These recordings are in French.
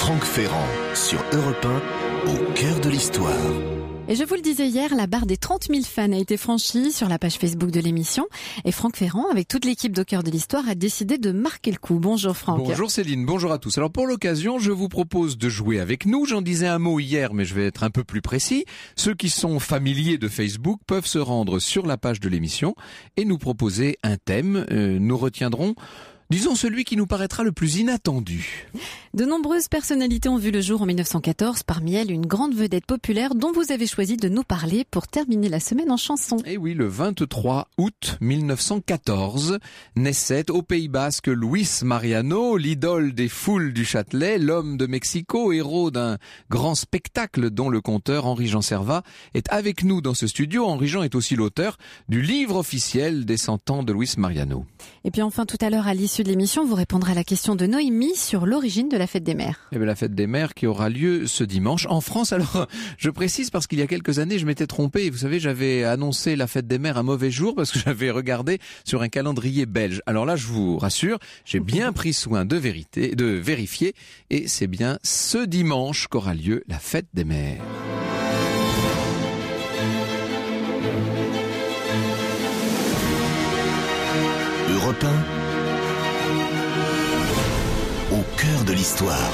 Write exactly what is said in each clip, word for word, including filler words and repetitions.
Franck Ferrand sur Europe un, au cœur de l'histoire. Et je vous le disais hier, la barre des trente mille fans a été franchie sur la page Facebook de l'émission. Et Franck Ferrand, avec toute l'équipe d'Au cœur de l'histoire, a décidé de marquer le coup. Bonjour Franck. Bonjour Céline, bonjour à tous. Alors pour l'occasion, je vous propose de jouer avec nous. J'en disais un mot hier, mais je vais être un peu plus précis. Ceux qui sont familiers de Facebook peuvent se rendre sur la page de l'émission et nous proposer un thème. Euh, nous retiendrons... Disons celui qui nous paraîtra le plus inattendu. De nombreuses personnalités ont vu le jour en mille neuf cent quatorze, parmi elles une grande vedette populaire dont vous avez choisi de nous parler pour terminer la semaine en chanson. Et oui, le vingt-trois août mille neuf cent quatorze, naissait au Pays Basque Luis Mariano, l'idole des foules du Châtelet, l'homme de Mexico, héros d'un grand spectacle dont le conteur Henri-Jean Servat est avec nous dans ce studio. Henri-Jean est aussi l'auteur du livre officiel des cent ans de Luis Mariano. Et puis enfin tout à l'heure à l'issue de l'émission, vous répondrez à la question de Noémie sur l'origine de la fête des mères. Eh bien, la fête des mères qui aura lieu ce dimanche en France. Alors, je précise parce qu'il y a quelques années, je m'étais trompé. Vous savez, j'avais annoncé la fête des mères un mauvais jour parce que j'avais regardé sur un calendrier belge. Alors là, je vous rassure, j'ai bien pris soin de, vérité, de vérifier et c'est bien ce dimanche qu'aura lieu la fête des mères. Europe un, au cœur de l'histoire.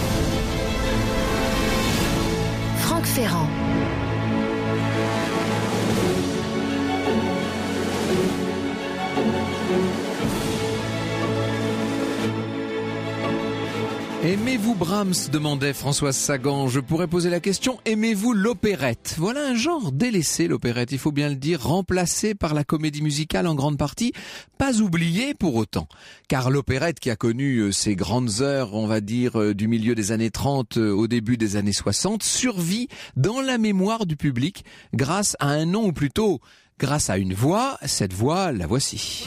Franck Ferrand. Aimez-vous Brahms, demandait Françoise Sagan. Je pourrais poser la question, aimez-vous l'opérette? Voilà un genre délaissé, l'opérette, il faut bien le dire, remplacé par la comédie musicale en grande partie, pas oublié pour autant. Car l'opérette qui a connu ses grandes heures, on va dire, du milieu des années trente au début des années soixante, survit dans la mémoire du public grâce à un nom, ou plutôt grâce à une voix. Cette voix, la voici.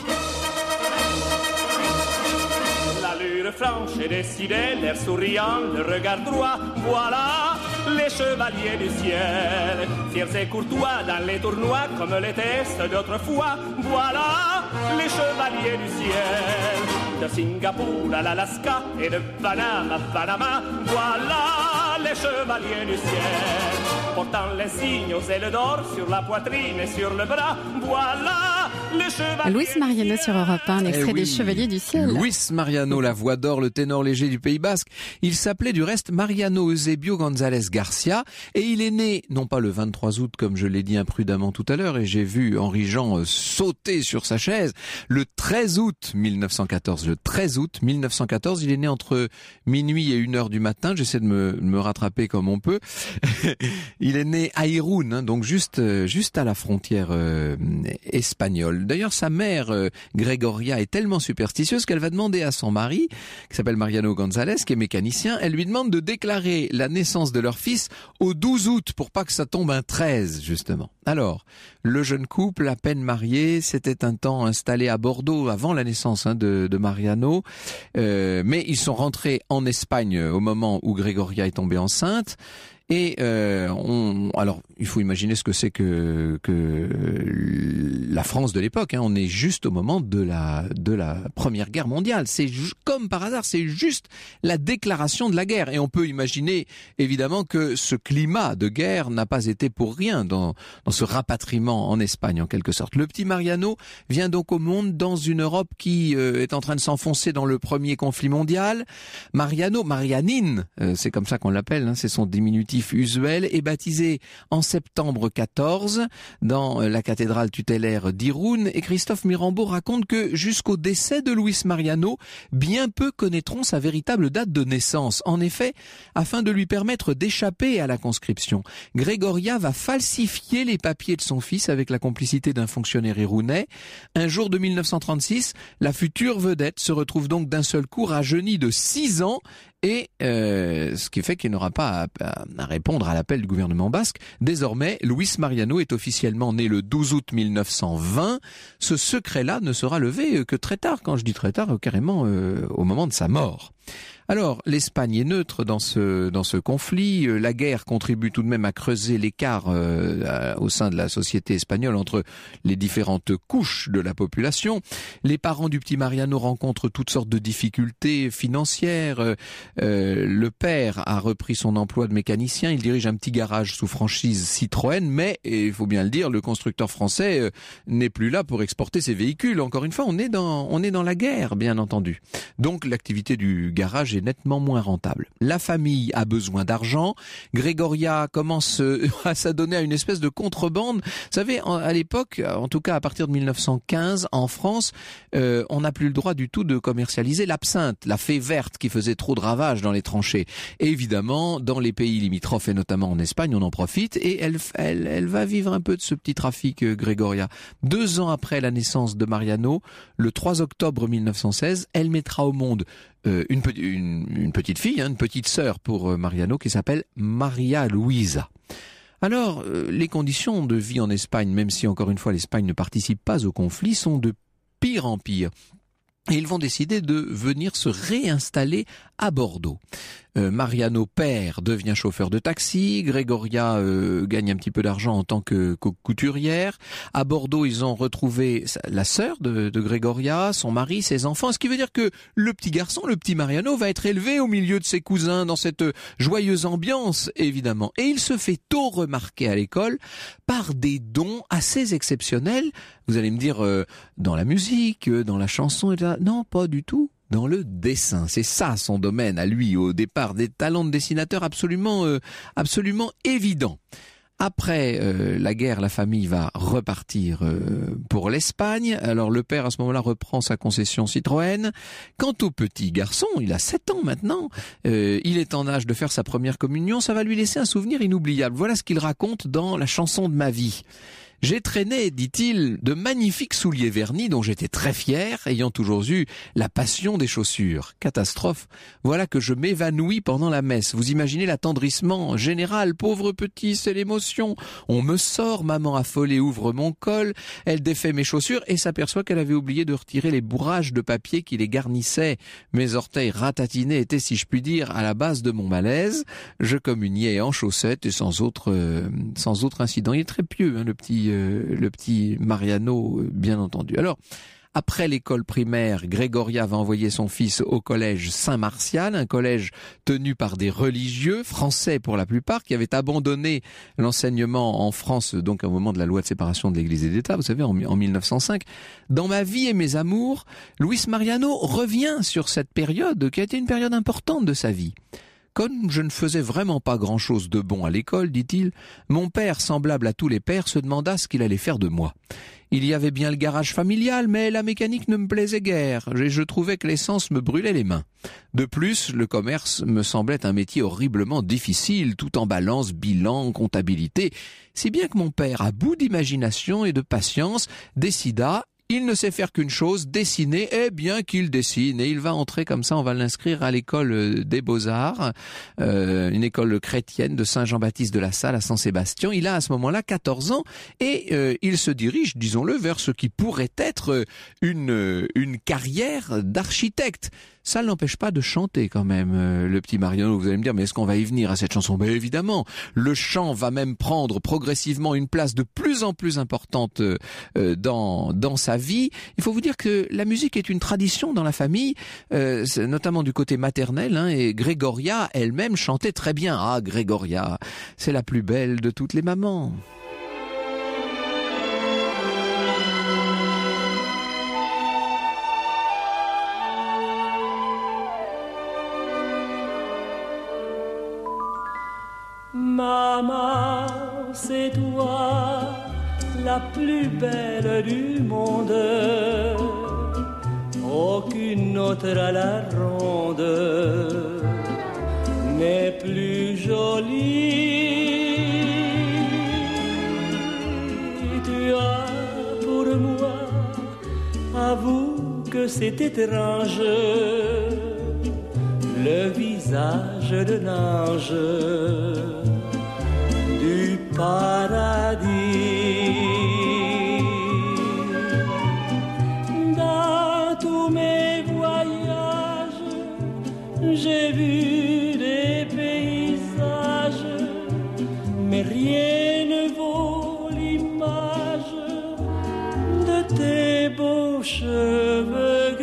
Franche et décidée, l'air souriant, le regard droit, voilà les chevaliers du ciel, fiers et courtois dans les tournois comme les tests d'autrefois, voilà les chevaliers du ciel, de Singapour à l'Alaska et de Panama à Panama, voilà les chevaliers du ciel, portant l'insigne aux ailes d'or sur la poitrine et sur le bras, voilà les chevaliers. Luis Mariano sur Europe un, un extrait eh oui. des Chevaliers du ciel. Luis Mariano, la voix d'or, le ténor léger du Pays Basque. Il s'appelait du reste Mariano Eusebio González Garcia et il est né, non pas le vingt-trois août comme je l'ai dit imprudemment tout à l'heure et j'ai vu Henri-Jean sauter sur sa chaise, le treize août mille neuf cent quatorze. Le treize août mille neuf cent quatorze, il est né entre minuit et une heure du matin. J'essaie de me, me rattraper comme on peut. Il est né à Irún, hein, donc juste, juste à la frontière euh, espagnole. D'ailleurs, sa mère, euh, Gregoria, est tellement superstitieuse qu'elle va demander à son mari, qui s'appelle Mariano González, qui est mécanicien, elle lui demande de déclarer la naissance de leur fils au douze août pour pas que ça tombe un treize, justement. Alors, le jeune couple, à peine marié, s'était un temps installé à Bordeaux avant la naissance hein, de, de Mariano, euh, mais ils sont rentrés en Espagne au moment où Gregoria est tombée enceinte. Et euh, on, alors, il faut imaginer ce que c'est que que la France de l'époque. Hein. On est juste au moment de la de la Première Guerre mondiale. C'est ju- comme par hasard, c'est juste la déclaration de la guerre. Et on peut imaginer évidemment que ce climat de guerre n'a pas été pour rien dans dans ce rapatriement en Espagne en quelque sorte. Le petit Mariano vient donc au monde dans une Europe qui euh, est en train de s'enfoncer dans le premier conflit mondial. Mariano, Marianine, euh, c'est comme ça qu'on l'appelle. Hein, c'est son diminutif usuel, est baptisé en septembre quatorze dans la cathédrale tutélaire d'Irún et Christophe Mirambeau raconte que jusqu'au décès de Luis Mariano, bien peu connaîtront sa véritable date de naissance. En effet, afin de lui permettre d'échapper à la conscription, Gregoria va falsifier les papiers de son fils avec la complicité d'un fonctionnaire irounais. Un jour de mille neuf cent trente-six, la future vedette se retrouve donc d'un seul coup rajeunie de six ans et euh, ce qui fait qu'il n'aura pas à, à, à répondre à l'appel du gouvernement basque. Désormais, Luis Mariano est officiellement né le douze août mille neuf cent vingt. Ce secret-là ne sera levé que très tard, quand je dis très tard, carrément euh, au moment de sa mort. Alors, l'Espagne est neutre dans ce dans ce conflit. La guerre contribue tout de même à creuser l'écart euh, à, au sein de la société espagnole entre les différentes couches de la population. Les parents du petit Mariano rencontrent toutes sortes de difficultés financières. Euh, le père a repris son emploi de mécanicien. Il dirige un petit garage sous franchise Citroën, mais, et il faut bien le dire, le constructeur français euh, n'est plus là pour exporter ses véhicules. Encore une fois, on est dans on est dans la guerre, bien entendu. Donc, l'activité du garage est nettement moins rentable. La famille a besoin d'argent. Gregoria commence à s'adonner à une espèce de contrebande. Vous savez, à l'époque, en tout cas à partir de mille neuf cent quinze, en France, euh, on n'a plus le droit du tout de commercialiser l'absinthe, la fée verte qui faisait trop de ravages dans les tranchées. Et évidemment, dans les pays limitrophes et notamment en Espagne, on en profite et elle, elle, elle va vivre un peu de ce petit trafic, euh, Gregoria. Deux ans après la naissance de Mariano, le trois octobre mille neuf cent seize, elle mettra au monde Euh, une, une, une petite fille, hein, une petite sœur pour euh, Mariano qui s'appelle Maria Luisa. Alors, euh, les conditions de vie en Espagne, même si encore une fois l'Espagne ne participe pas au conflit, sont de pire en pire. Et ils vont décider de venir se réinstaller à Bordeaux. Euh, Mariano père devient chauffeur de taxi, Gregoria euh, gagne un petit peu d'argent en tant que, que couturière. À Bordeaux, ils ont retrouvé la sœur de, de Gregoria, son mari, ses enfants, ce qui veut dire que le petit garçon, le petit Mariano, va être élevé au milieu de ses cousins dans cette joyeuse ambiance, évidemment. Et il se fait tôt remarquer à l'école par des dons assez exceptionnels. Vous allez me dire, euh, dans la musique, euh, dans la chanson, et cetera. Non, pas du tout. Dans le dessin, c'est ça son domaine à lui au départ, des talents de dessinateur absolument, euh, absolument évidents. Après euh, la guerre, la famille va repartir euh, pour l'Espagne. Alors le père à ce moment-là reprend sa concession Citroën. Quant au petit garçon, il a sept ans maintenant, euh, il est en âge de faire sa première communion, ça va lui laisser un souvenir inoubliable. Voilà ce qu'il raconte dans La chanson de ma vie. J'ai traîné, dit-il, de magnifiques souliers vernis dont j'étais très fier, ayant toujours eu la passion des chaussures. Catastrophe, voilà que je m'évanouis pendant la messe. Vous imaginez l'attendrissement général, pauvre petit, c'est l'émotion. On me sort, maman affolée ouvre mon col, elle défait mes chaussures et s'aperçoit qu'elle avait oublié de retirer les bourrages de papier qui les garnissaient. Mes orteils ratatinés étaient, si je puis dire, à la base de mon malaise. Je communiais en chaussettes et sans autre, euh, sans autre incident. Il est très pieux, hein, le petit... Euh, le petit Mariano, bien entendu. Alors, après l'école primaire, Gregoria va envoyer son fils au collège Saint-Martial, un collège tenu par des religieux, français pour la plupart, qui avaient abandonné l'enseignement en France, donc au moment de la loi de séparation de l'Église et de l'État, vous savez, en, en mille neuf cent cinq. Dans Ma vie et mes amours, Luis Mariano revient sur cette période qui a été une période importante de sa vie. Comme je ne faisais vraiment pas grand-chose de bon à l'école, dit-il, mon père, semblable à tous les pères, se demanda ce qu'il allait faire de moi. Il y avait bien le garage familial, mais la mécanique ne me plaisait guère, et je trouvais que l'essence me brûlait les mains. De plus, le commerce me semblait un métier horriblement difficile, tout en balance, bilan, comptabilité, si bien que mon père, à bout d'imagination et de patience, décida... Il ne sait faire qu'une chose, dessiner, eh bien qu'il dessine. Et il va entrer comme ça, on va l'inscrire à l'école des Beaux-Arts, euh, une école chrétienne de Saint-Jean-Baptiste de la Salle à Saint-Sébastien. Il a à ce moment-là quatorze ans et euh, il se dirige, disons-le, vers ce qui pourrait être une, une carrière d'architecte. Ça ne l'empêche pas de chanter quand même, euh, le petit Mariano. Vous allez me dire, mais est-ce qu'on va y venir à cette chanson? Ben évidemment, le chant va même prendre progressivement une place de plus en plus importante euh, dans dans sa vie. Il faut vous dire que la musique est une tradition dans la famille, euh, notamment du côté maternel, hein, et Gregoria elle-même chantait très bien. Ah, Gregoria, c'est la plus belle de toutes les mamans. Maman, c'est toi la plus belle du monde. Aucune autre à la ronde n'est plus jolie. Tu as pour moi, avoue que c'est étrange, le visage de l'ange du paradis. Dans tous mes voyages, j'ai cheveux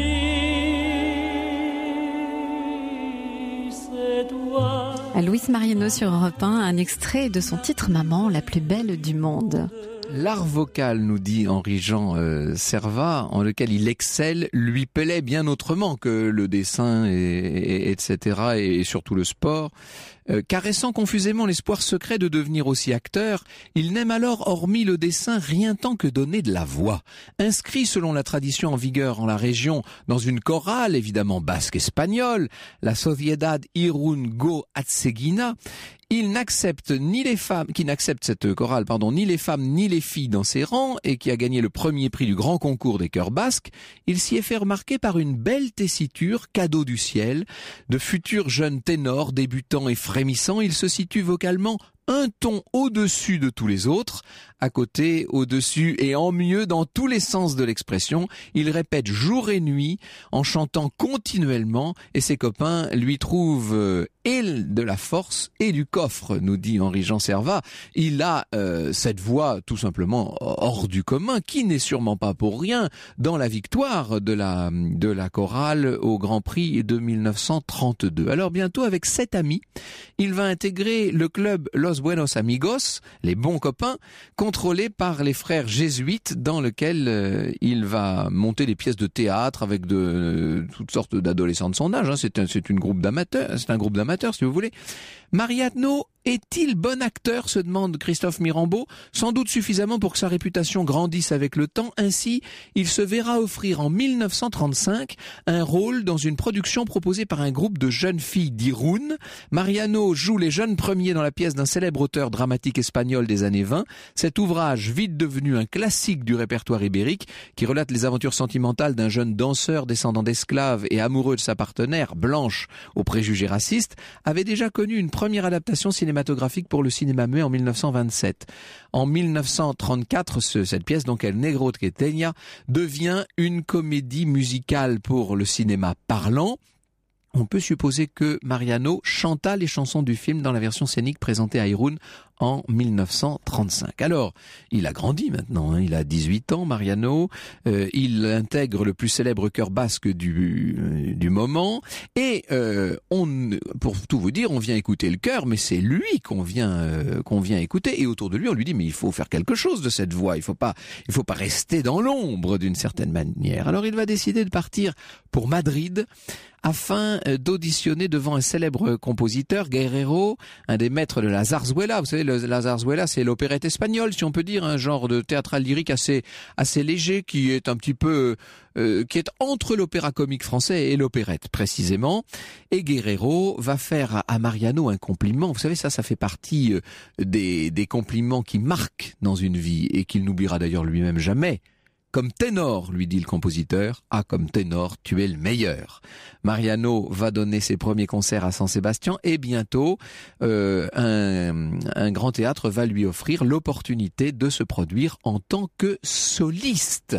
gris, c'est toi. Luis Mariano sur Europe un, un extrait de son titre Maman, la plus belle du monde. L'art vocal, nous dit Henri-Jean euh, Servat, en lequel il excelle, lui plaît bien autrement que le dessin, et, et, etc., et surtout le sport. Euh, caressant confusément l'espoir secret de devenir aussi acteur, il n'aime alors, hormis le dessin, rien tant que donner de la voix. Inscrit selon la tradition en vigueur en la région, dans une chorale, évidemment basque-espagnole, la Sociedad Irún Go Atsegina, il n'accepte ni les femmes, qui n'accepte cette chorale, pardon, ni les femmes ni les filles dans ses rangs et qui a gagné le premier prix du grand concours des chœurs basques. Il s'y est fait remarquer par une belle tessiture, cadeau du ciel, de futurs jeunes ténors débutants et frémissants. Il se situe vocalement un ton au-dessus de tous les autres, à côté, au-dessus et en mieux dans tous les sens de l'expression. Il répète jour et nuit en chantant continuellement et ses copains lui trouvent euh, et de la force et du coffre, nous dit Henri-Jean Servat. Il a euh, cette voix tout simplement hors du commun qui n'est sûrement pas pour rien dans la victoire de la, de la chorale au Grand Prix de mille neuf cent trente-deux. Alors bientôt avec sept amis, il va intégrer le club Los Buenos Amigos, les bons copains, contrôlé par les frères jésuites, dans lequel euh, il va monter des pièces de théâtre avec de euh, toutes sortes d'adolescents de son âge. Hein. C'est un, c'est une groupe d'amateurs, c'est un groupe d'amateurs si vous voulez. Mariano est-il bon acteur, se demande Christophe Mirambeau, sans doute suffisamment pour que sa réputation grandisse avec le temps. Ainsi, il se verra offrir en mille neuf cent trente-cinq un rôle dans une production proposée par un groupe de jeunes filles d'Irún. Mariano joue les jeunes premiers dans la pièce d'un célèbre auteur dramatique espagnol des années vingt. Cet ouvrage, vite devenu un classique du répertoire ibérique, qui relate les aventures sentimentales d'un jeune danseur descendant d'esclaves et amoureux de sa partenaire, blanche aux préjugés racistes, avait déjà connu une première adaptation cinématographique pour le cinéma muet en mille neuf cent vingt-sept. En mille neuf cent trente-quatre, ce, cette pièce, donc El Negro Queteña, devient une comédie musicale pour le cinéma parlant. On peut supposer que Mariano chanta les chansons du film dans la version scénique présentée à Irún en mille neuf cent trente-cinq. Alors, il a grandi maintenant, hein, il a dix-huit ans, Mariano, euh, il intègre le plus célèbre chœur basque du, euh, du moment, et euh, on, pour tout vous dire, on vient écouter le chœur, mais c'est lui qu'on vient, euh, qu'on vient écouter, et autour de lui, on lui dit, mais il faut faire quelque chose de cette voix, il faut pas, il faut pas rester dans l'ombre d'une certaine manière. Alors, il va décider de partir pour Madrid, afin d'auditionner devant un célèbre compositeur, Guerrero, un des maîtres de la zarzuela. Vous savez, le, la zarzuela, c'est l'opérette espagnole, si on peut dire, un genre de théâtral lyrique assez assez léger, qui est un petit peu, euh, qui est entre l'opéra comique français et l'opérette, précisément. Et Guerrero va faire à Mariano un compliment. Vous savez, ça, ça fait partie des, des compliments qui marquent dans une vie et qu'il n'oubliera d'ailleurs lui-même jamais. Comme ténor, lui dit le compositeur, ah, comme ténor, tu es le meilleur. Mariano va donner ses premiers concerts à San-Sébastien et bientôt, euh, un, un grand théâtre va lui offrir l'opportunité de se produire en tant que soliste.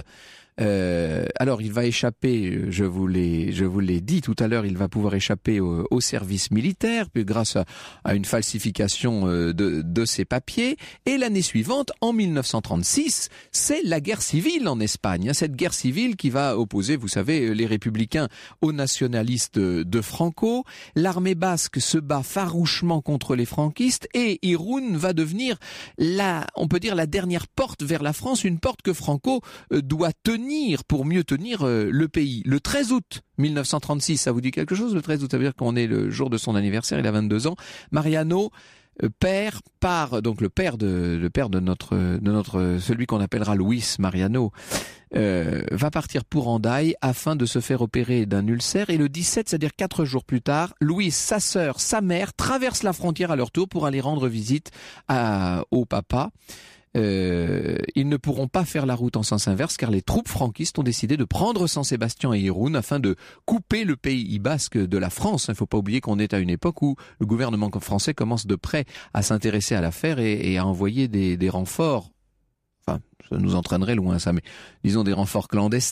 Euh, alors il va échapper, je vous l'ai, je vous l'ai dit tout à l'heure, il va pouvoir échapper au, au service militaire, puis grâce à, à une falsification de, de ses papiers. Et l'année suivante, en mille neuf cent trente-six, c'est la guerre civile en Espagne. Cette guerre civile qui va opposer, vous savez, les républicains aux nationalistes de Franco. L'armée basque se bat farouchement contre les franquistes et Irún va devenir la, on peut dire, la dernière porte vers la France, une porte que Franco doit tenir pour mieux tenir euh, le pays. Le treize août mille neuf cent trente-six, ça vous dit quelque chose? Le treize août, ça veut dire qu'on est le jour de son anniversaire, il a vingt-deux ans. Mariano, euh, père, part, donc le père de, le père de notre, de notre, celui qu'on appellera Luis Mariano, euh, va partir pour Hendaye afin de se faire opérer d'un ulcère. Et le dix-sept, c'est-à-dire quatre jours plus tard, Luis, sa sœur, sa mère traversent la frontière à leur tour pour aller rendre visite à, au papa. Euh, ils ne pourront pas faire la route en sens inverse car les troupes franquistes ont décidé de prendre San-Sébastien et Irún afin de couper le pays basque de la France. Il ne faut pas oublier qu'on est à une époque où le gouvernement français commence de près à s'intéresser à l'affaire et, et à envoyer des, des renforts. Enfin, ça nous entraînerait loin ça, mais disons des renforts clandestins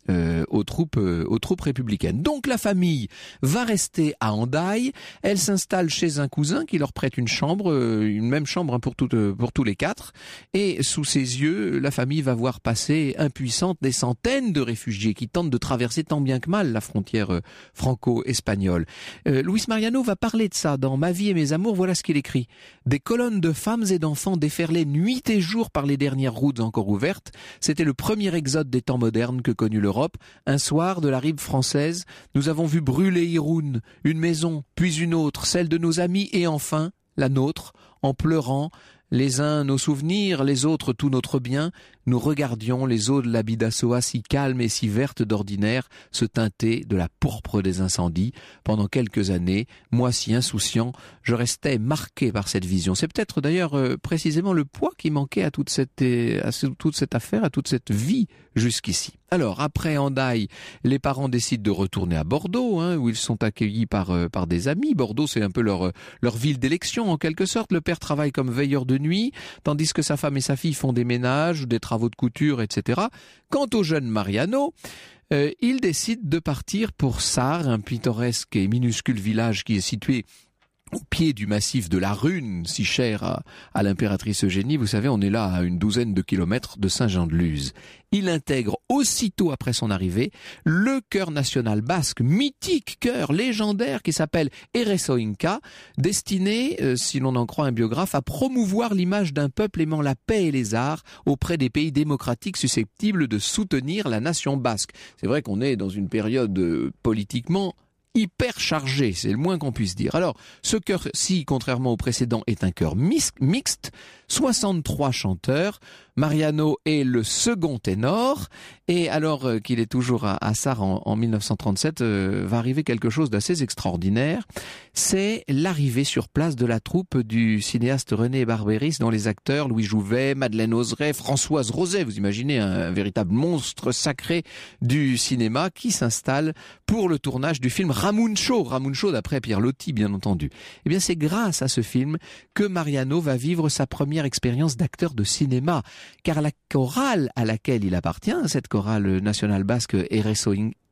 euh, aux troupes euh, aux troupes républicaines. Donc la famille va rester à Hendaye. Elle s'installe chez un cousin qui leur prête une chambre, euh, une même chambre hein, pour tout, euh, pour tous les quatre. Et sous ses yeux, la famille va voir passer impuissante des centaines de réfugiés qui tentent de traverser tant bien que mal la frontière euh, franco-espagnole. Euh, Luis Mariano va parler de ça dans Ma vie et mes amours. Voilà ce qu'il écrit. Des colonnes de femmes et d'enfants déferlaient nuit et jour par les dernières routes encore ouvertes. C'était le premier exode des temps modernes que connut l'Europe. Un soir, de la rive française, nous avons vu brûler Irun, une maison, puis une autre, celle de nos amis, et enfin, la nôtre, en pleurant, les uns nos souvenirs, les autres tout notre bien, nous regardions les eaux de la Bidassoa si calmes et si vertes d'ordinaire se teinter de la pourpre des incendies. Pendant quelques années, moi si insouciant, je restais marqué par cette vision. C'est peut-être d'ailleurs euh, précisément le poids qui manquait à toute cette, à toute cette affaire, à toute cette vie jusqu'ici. Alors, après Hendaye, les parents décident de retourner à Bordeaux, hein, où ils sont accueillis par, euh, par des amis. Bordeaux, c'est un peu leur, leur ville d'élection, en quelque sorte. Le père travaille comme veilleur de nuit, tandis que sa femme et sa fille font des ménages ou des travaux de couture, et cetera. Quant au jeune Mariano, euh, il décide de partir pour Sarre, un pittoresque et minuscule village qui est situé au pied du massif de la Rune, si cher à, à l'impératrice Eugénie. Vous savez, on est là à une douzaine de kilomètres de Saint-Jean-de-Luz. Il intègre aussitôt après son arrivée le chœur national basque, mythique chœur légendaire qui s'appelle Ereso Inca, destiné, euh, si l'on en croit un biographe, à promouvoir l'image d'un peuple aimant la paix et les arts auprès des pays démocratiques susceptibles de soutenir la nation basque. C'est vrai qu'on est dans une période euh, politiquement hyper chargé, c'est le moins qu'on puisse dire. Alors, ce chœur-ci, contrairement au précédent, est un chœur mixte, soixante-trois chanteurs. Mariano est le second ténor, et alors euh, qu'il est toujours à, à Sarre en, en mille neuf cent trente-sept, euh, va arriver quelque chose d'assez extraordinaire. C'est l'arrivée sur place de la troupe du cinéaste René Barberis, dont les acteurs Louis Jouvet, Madeleine Oseret, Françoise Roset, vous imaginez un, un véritable monstre sacré du cinéma qui s'installe pour le tournage du film Ramuncho, Ramuncho d'après Pierre Loti bien entendu. Eh bien c'est grâce à ce film que Mariano va vivre sa première expérience d'acteur de cinéma, car la chorale à laquelle il appartient, cette chorale nationale basque Ereso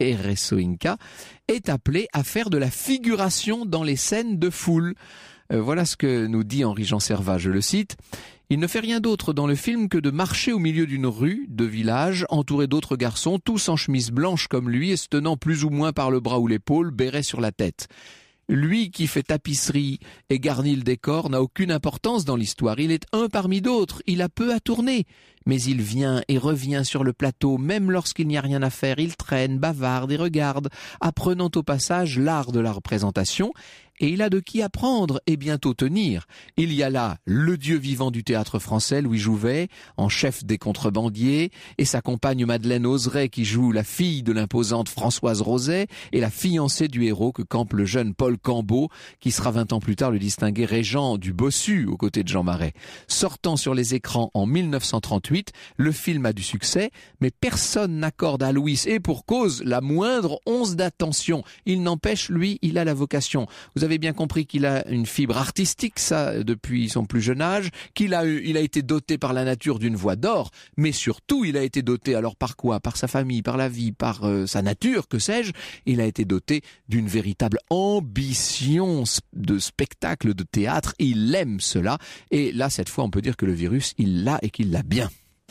Inca, est appelée à faire de la figuration dans les scènes de foule. Euh, voilà ce que nous dit Henri-Jean Servat, je le cite. Il ne fait rien d'autre dans le film que de marcher au milieu d'une rue de village, entouré d'autres garçons, tous en chemise blanche comme lui et se tenant plus ou moins par le bras ou l'épaule, béret sur la tête. Lui qui fait tapisserie et garnit le décor n'a aucune importance dans l'histoire. Il est un parmi d'autres, il a peu à tourner. Mais il vient et revient sur le plateau, même lorsqu'il n'y a rien à faire. Il traîne, bavarde et regarde, apprenant au passage l'art de la représentation. Et il a de qui apprendre et bientôt tenir. Il y a là le dieu vivant du théâtre français, Louis Jouvet, en chef des contrebandiers, et sa compagne Madeleine Oseret qui joue la fille de l'imposante Françoise Roset, et la fiancée du héros que campe le jeune Paul Cambeau, qui sera vingt ans plus tard le distingué régent du Bossu aux côtés de Jean Marais. Sortant sur les écrans en mille neuf cent trente-huit, le film a du succès, mais personne n'accorde à Louis, et pour cause, la moindre once d'attention. Il n'empêche, lui, il a la vocation. Vous avez bien compris qu'il a une fibre artistique, ça, depuis son plus jeune âge, qu'il a eu, il a été doté par la nature d'une voix d'or, mais surtout, il a été doté, alors par quoi? Par sa famille, par la vie, par euh, sa nature, que sais-je? Il a été doté d'une véritable ambition de spectacle, de théâtre. Il aime cela. Et là, cette fois, on peut dire que le virus, il l'a et qu'il l'a bien.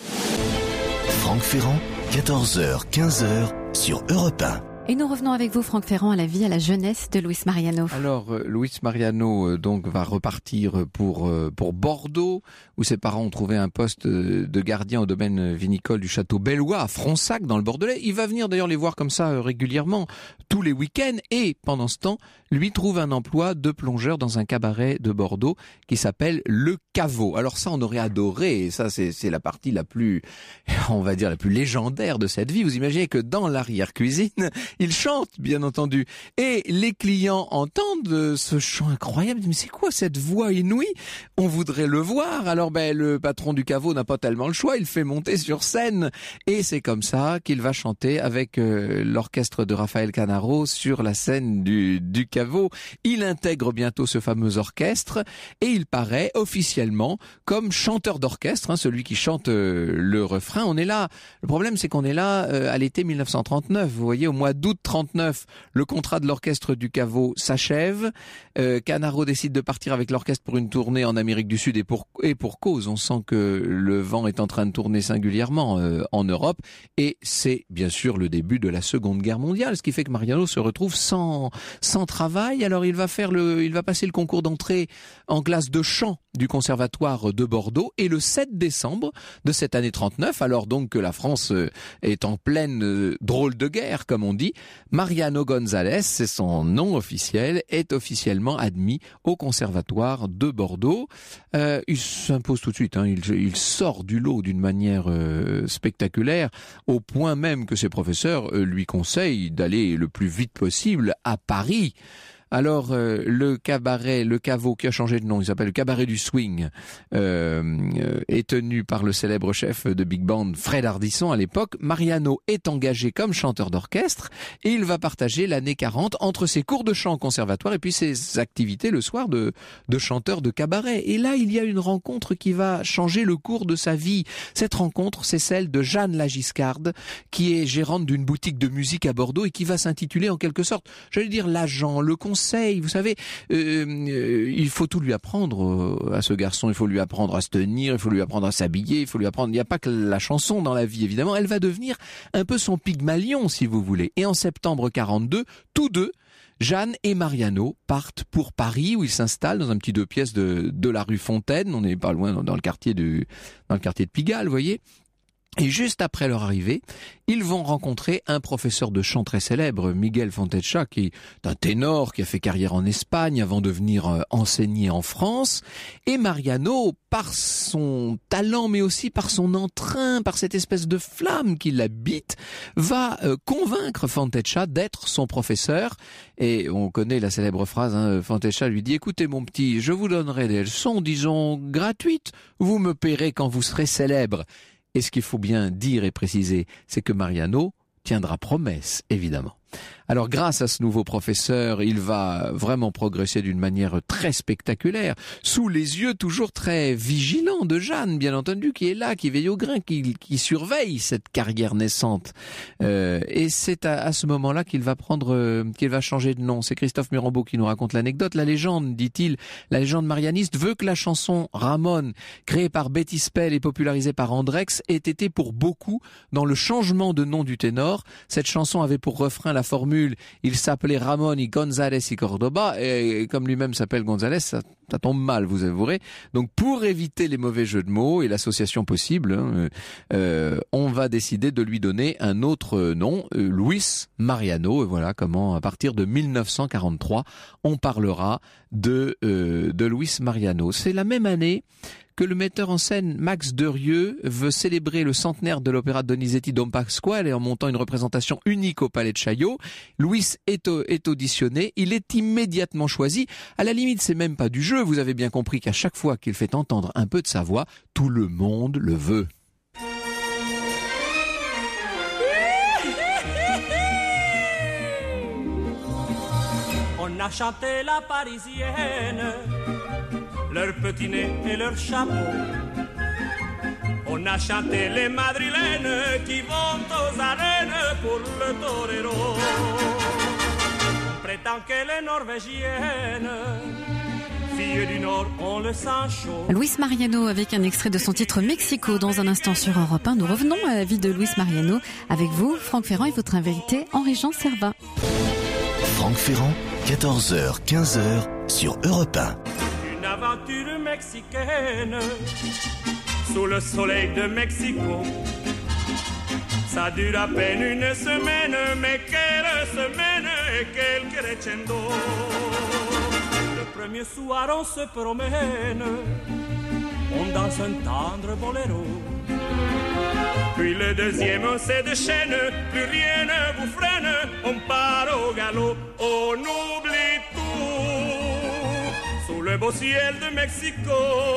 Franck Ferrand, quatorze heures quinze heures sur Europe un. Et nous revenons avec vous, Franck Ferrand, à la vie, à la jeunesse de Luis Mariano. Alors, euh, Luis Mariano euh, donc va repartir pour euh, pour Bordeaux, où ses parents ont trouvé un poste euh, de gardien au domaine vinicole du château Bellois à Fronsac, dans le Bordelais. Il va venir d'ailleurs les voir comme ça euh, régulièrement, tous les week-ends. Et pendant ce temps, lui trouve un emploi de plongeur dans un cabaret de Bordeaux qui s'appelle Le Caveau. Alors ça, on aurait adoré. Et ça, c'est c'est la partie la plus, on va dire, la plus légendaire de cette vie. Vous imaginez que dans l'arrière-cuisine, il chante, bien entendu. Et les clients entendent ce chant incroyable. Mais c'est quoi cette voix inouïe? On voudrait le voir. Alors, ben, le patron du caveau n'a pas tellement le choix. Il fait monter sur scène. Et c'est comme ça qu'il va chanter avec euh, l'orchestre de Raphaël Canaro sur la scène du, du caveau. caveau. Il intègre bientôt ce fameux orchestre et il paraît officiellement comme chanteur d'orchestre, hein, celui qui chante euh, le refrain. On est là. Le problème, c'est qu'on est là euh, à l'été mille neuf cent trente-neuf. Vous voyez, au mois d'août trente-neuf, le contrat de l'orchestre du caveau s'achève. Euh, Canaro décide de partir avec l'orchestre pour une tournée en Amérique du Sud et pour, et pour cause. On sent que le vent est en train de tourner singulièrement euh, en Europe et c'est bien sûr le début de la Seconde Guerre mondiale, ce qui fait que Mariano se retrouve sans, sans travail. Alors il va faire le, il va passer le concours d'entrée en classe de chant du Conservatoire de Bordeaux et le sept décembre de cette année trente-neuf, alors donc que la France est en pleine euh, drôle de guerre comme on dit, Mariano González, c'est son nom officiel, est officiellement admis au Conservatoire de Bordeaux. Euh, il s'impose tout de suite, hein, il, il sort du lot d'une manière euh, spectaculaire, au point même que ses professeurs euh, lui conseillent d'aller le plus vite possible à Paris. Alors euh, le cabaret, le caveau qui a changé de nom, il s'appelle le cabaret du swing, euh, euh, est tenu par le célèbre chef de big band Fred Ardisson à l'époque. Mariano est engagé comme chanteur d'orchestre et il va partager l'année quarante entre ses cours de chant au conservatoire et puis ses activités le soir de, de chanteur de cabaret. Et là, il y a une rencontre qui va changer le cours de sa vie. Cette rencontre, c'est celle de Jeanne Lagiscarde, qui est gérante d'une boutique de musique à Bordeaux et qui va s'intituler en quelque sorte, j'allais dire l'agent, le conseil. Vous savez, euh, euh, il faut tout lui apprendre euh, à ce garçon. Il faut lui apprendre à se tenir, il faut lui apprendre à s'habiller, il faut lui apprendre... Il n'y a pas que la chanson dans la vie, évidemment. Elle va devenir un peu son Pygmalion, si vous voulez. Et en septembre quarante-deux, tous deux, Jeanne et Mariano, partent pour Paris, où ils s'installent dans un petit deux pièces de, de la rue Fontaine. On n'est pas loin dans le quartier de, dans le quartier de Pigalle, vous voyez. Et juste après leur arrivée, ils vont rencontrer un professeur de chant très célèbre, Miguel Fontecha, qui est un ténor qui a fait carrière en Espagne avant de venir enseigner en France. Et Mariano, par son talent, mais aussi par son entrain, par cette espèce de flamme qui l'habite, va convaincre Fontecha d'être son professeur. Et on connaît la célèbre phrase, hein, Fontecha lui dit « Écoutez mon petit, je vous donnerai des leçons, disons, gratuites. Vous me paierez quand vous serez célèbre. » Et ce qu'il faut bien dire et préciser, c'est que Mariano tiendra promesse, évidemment. Alors grâce à ce nouveau professeur, il va vraiment progresser d'une manière très spectaculaire, sous les yeux toujours très vigilants de Jeanne, bien entendu, qui est là, qui veille au grain, qui, qui surveille cette carrière naissante. Euh, et c'est à, à ce moment-là qu'il va prendre, euh, qu'il va changer de nom. C'est Christophe Mirambeau qui nous raconte l'anecdote. La légende, dit-il, la légende marianiste veut que la chanson Ramon, créée par Betty Spell et popularisée par Andrex, ait été pour beaucoup dans le changement de nom du ténor. Cette chanson avait pour refrain la formule il s'appelait Ramon y González y Cordoba, et comme lui-même s'appelle González, ça, ça tombe mal, vous avouerez. Donc pour éviter les mauvais jeux de mots et l'association possible, hein, euh, on va décider de lui donner un autre nom, euh, Luis Mariano. Et voilà comment, à partir de mille neuf cent quarante-trois, on parlera de, euh, de Luis Mariano. C'est la même année que le metteur en scène Max Derieux veut célébrer le centenaire de l'opéra de Donizetti Don Pasquale en montant une représentation unique au Palais de Chaillot. Louis est, est auditionné, il est immédiatement choisi. À la limite, c'est même pas du jeu, vous avez bien compris qu'à chaque fois qu'il fait entendre un peu de sa voix, tout le monde le veut. On a chanté la parisienne, leur petit nez et leur chapeau. On a chanté les madrilènes qui vont aux arènes pour le torero. On prétend que les norvégiennes, filles du Nord, ont le sang chaud. Luis Mariano avec un extrait de son titre Mexico dans un instant sur Europe un. Nous revenons à la vie de Luis Mariano avec vous, Franck Ferrand, et votre invité Henri-Jean Servat. Franck Ferrand, quatorze heures quinze heures sur Europe un. Une aventure mexicaine sous le soleil de Mexico. Ça dure à peine une semaine, mais quelle semaine et quel crescendo. Le premier soir on se promène, on danse un tendre boléro. Puis le deuxième on se déchaîne, plus rien ne vous freine, on part au galop, on oublie tout. Sous le beau ciel de Mexico,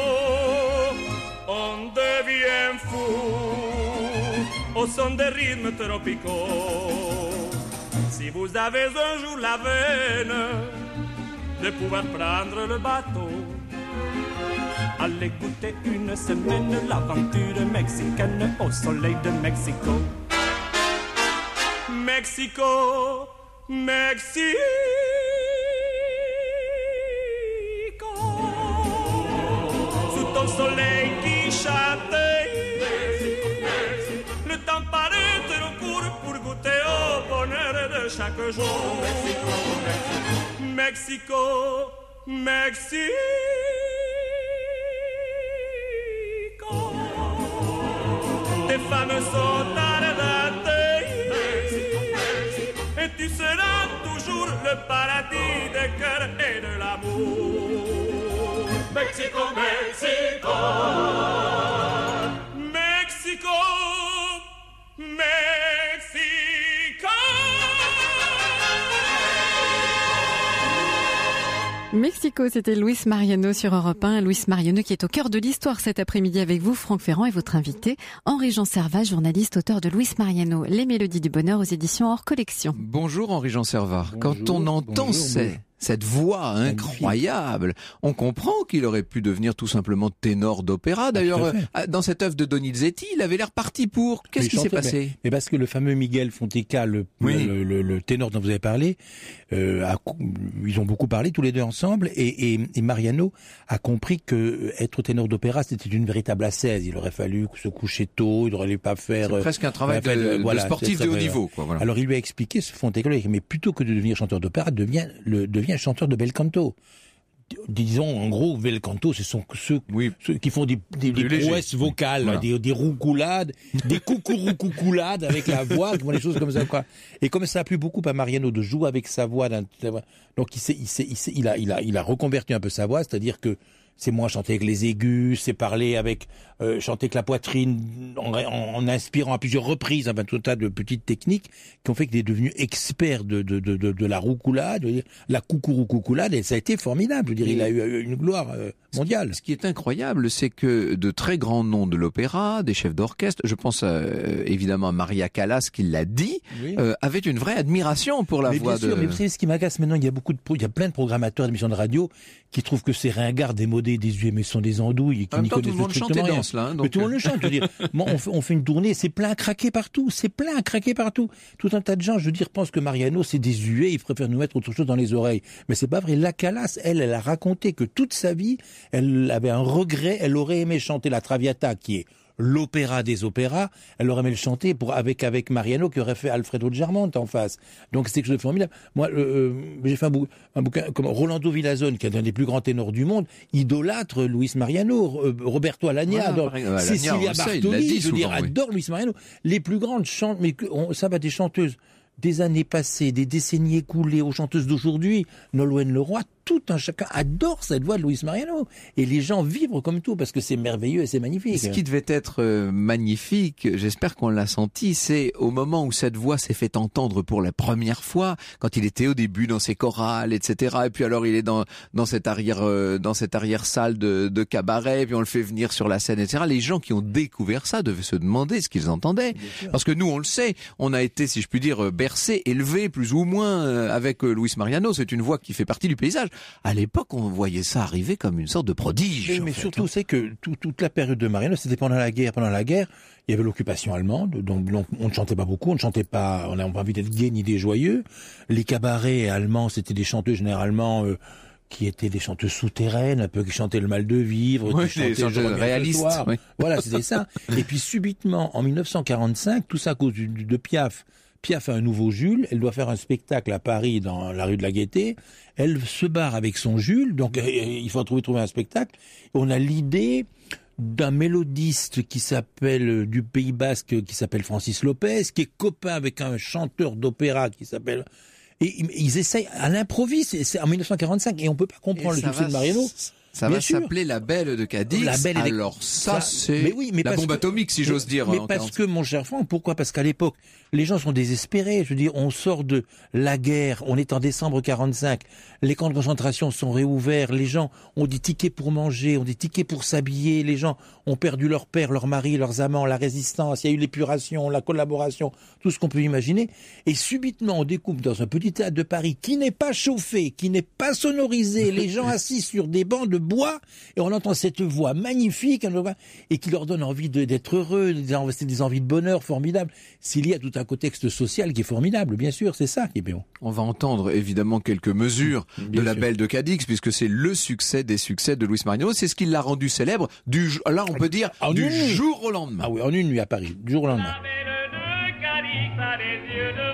on devient fou au son des rythmes tropicaux. Si vous avez un jour la veine de pouvoir prendre le bateau. Allez goûter une semaine l'aventure mexicaine au soleil de Mexico. Mexico, Mexico. Sous ton soleil qui chante, le temps paraît trop court pour goûter au bonheur de chaque jour. Mexico, Mexico. Tes femmes sont ardentes et tu seras toujours le paradis des cœurs et de l'amour. Mexico, Mexico, Mexico, Mexico. Mexico, c'était Luis Mariano sur Europe un. Luis Mariano qui est au cœur de l'histoire cet après-midi avec vous, Franck Ferrand, et votre invité, Henri-Jean Servat, journaliste, auteur de Luis Mariano, Les Mélodies du Bonheur aux éditions hors collection. Bonjour Henri-Jean Servat. Bonjour, Quand on entend bonjour, ces, bonjour. cette voix incroyable, on comprend qu'il aurait pu devenir tout simplement ténor d'opéra. D'ailleurs, Ah, dans cette œuvre de Donizetti, il avait l'air parti pour. Qu'est-ce Mais qui s'est chantait, passé? mais, mais parce que le fameux Miguel Fonteca, le, Oui. le, le, le ténor dont vous avez parlé, euh, a, ils ont beaucoup parlé tous les deux ensemble, et, et, et Mariano a compris que être ténor d'opéra, c'était une véritable ascèse. Il aurait fallu se coucher tôt, il n'aurait pas faire. C'est presque un travail enfin, de, euh, de voilà, sportif c'est- de haut c'est- niveau, quoi. Voilà. Alors il lui a expliqué, ce Fonteca, mais plutôt que de devenir chanteur d'opéra, devient le devient chanteur de bel canto. Disons, en gros, bel canto, ce sont ceux, Oui. ceux qui font des, des, Plus des léger. prouesses vocales, Voilà. des, des roucoulades, des coucouroucoucoulades avec la voix, qui font des choses comme ça, quoi. Et comme ça a plu beaucoup à Mariano de jouer avec sa voix, d'un- donc il, s'est, il, s'est, il, s'est, il, a, il, a, il a reconverti un peu sa voix, c'est-à-dire que c'est moins chanter avec les aigus, c'est parler avec, euh, chanter avec la poitrine, en, en, en inspirant à plusieurs reprises, enfin tout un tas de petites techniques qui ont fait qu'il est devenu expert de, de, de, de, de la roucoulade, je veux dire, la coucouroucoucoulade, et ça a été formidable. Je veux dire, il a eu une gloire euh, mondiale. Ce qui est incroyable, c'est que de très grands noms de l'opéra, des chefs d'orchestre, je pense euh, évidemment à Maria Callas qui l'a dit, Oui. euh, avaient une vraie admiration pour la mais voix bien sûr, de... mais vous savez ce qui m'agace maintenant, il y a beaucoup de, pro- il y a plein de programmateurs d'émissions de radio qui trouvent que c'est ringard, démodé, désuet, mais ce sont des andouilles et qui En même n'y temps, tout connaissent le monde chante et strictement rien. danse là. hein, Mais donc, tout le monde le chante, je veux dire. Moi, on fait, on fait une tournée, c'est plein à craquer partout, c'est plein à craquer partout. Tout un tas de gens, je veux dire, pensent que Mariano, c'est désuet, il préfère nous mettre autre chose dans les oreilles. Mais c'est pas vrai. La Callas, elle, elle a raconté que toute sa vie, elle avait un regret, elle aurait aimé chanter la Traviata, qui est l'opéra des opéras, elle aurait aimé le chanter pour, avec, avec Mariano, qui aurait fait Alfredo de Germonte en face. Donc c'est quelque chose de formidable. Moi, euh, j'ai fait un, bou- un bouquin, comme Rolando Villazone, qui est un des plus grands ténors du monde, idolâtre Luis Mariano, euh, Roberto Alagna, Voilà, adore- par exemple, Alagna, Cecilia on le sait, il l'a Bartoli, dit je veux dire, souvent, oui. adore Luis Mariano. Les plus grandes chantent, mais que- on, ça va des chanteuses des années passées, des décennies écoulées, aux chanteuses d'aujourd'hui, Nolwenn Leroy, tout un chacun adore cette voix de Luis Mariano. Et les gens vibrent comme tout, parce que c'est merveilleux et c'est magnifique. Ce qui devait être euh, magnifique, j'espère qu'on l'a senti, c'est au moment où cette voix s'est fait entendre pour la première fois, quand il était au début dans ses chorales, et cetera. Et puis alors il est dans dans cette arrière euh, dans cette arrière salle de, de cabaret, puis on le fait venir sur la scène, et cetera. Les gens qui ont découvert ça devaient se demander ce qu'ils entendaient, parce que nous on le sait, on a été, si je puis dire, bercé, élevé plus ou moins euh, avec euh, Luis Mariano. C'est une voix qui fait partie du paysage. À l'époque, on voyait ça arriver comme une sorte de prodige. Mais, en mais fait, surtout, hein. c'est que tout- toute la période de Mariano, c'était pendant la guerre. Pendant la guerre, il y avait l'occupation allemande, donc, donc on ne chantait pas beaucoup, on ne chantait pas, on n'a pas envie d'être gai ni des joyeux. Les cabarets allemands, c'était des chanteuses généralement euh, qui étaient des chanteuses souterraines, un peu qui chantaient le mal de vivre, Ouais, qui des chantaient chanteuses Je reviens ce réalistes, soir. oui. Voilà, c'était ça. Et puis subitement, en mille neuf cent quarante-cinq, tout ça à cause du- du- de Piaf. Piaf a un nouveau Jules, elle doit faire un spectacle à Paris dans la rue de la Gaîté. Elle se barre avec son Jules, donc euh, il faut trouver, trouver un spectacle. On a l'idée d'un mélodiste qui s'appelle euh, du Pays Basque, qui s'appelle Francis Lopez, qui est copain avec un chanteur d'opéra qui s'appelle... Et ils- ils essayent à l'improviste, c'est c'est en mille neuf cent quarante-cinq, et on peut pas comprendre Et le ça succès va de Mariano. s- Ça Bien va sûr. s'appeler la Belle de Cadix. La Belle et les- Alors ça, ça- c'est mais oui, mais la parce bombe que- atomique, si j'ose dire. Mais en parce quarante. que, mon cher Franck, pourquoi? Parce qu'à l'époque, les gens sont désespérés. Je veux dire, on sort de la guerre, on est en décembre quarante-cinq, les camps de concentration sont réouverts, les gens ont des tickets pour manger, ont des tickets pour s'habiller, les gens ont perdu leur père, leur mari, leurs amants, la résistance, il y a eu l'épuration, la collaboration, tout ce qu'on peut imaginer. Et subitement, on découvre dans un petit théâtre de Paris qui n'est pas chauffé, qui n'est pas sonorisé, les gens assis sur des bancs de bois, et on entend cette voix magnifique, et qui leur donne envie de- d'être heureux, des, en- des envies de bonheur formidables. S'il y a tout un contexte social qui est formidable, bien sûr, c'est ça qui est bien. On va entendre évidemment quelques mesures Bien de la sûr. Belle de Cadix, puisque c'est le succès des succès de Luis Mariano. C'est ce qui l'a rendu célèbre, du, jo- là on peut dire, Ah, du oui, oui. jour au lendemain. Ah oui, en une nuit à Paris, du jour au lendemain. La belle de Cadix a des yeux de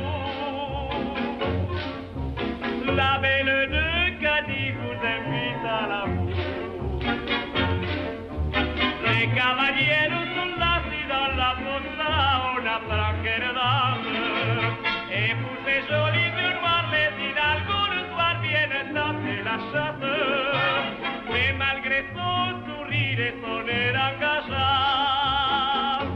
velours. La belle de Cadix vous invite à l'amour. Les cavaliers sont assis dans la fossa, on apprend quelle dame. Et pour ces jolis yeux noirs, les hidalgos le soir viennent taper la chasse. Mais malgré son sourire et son air engageant,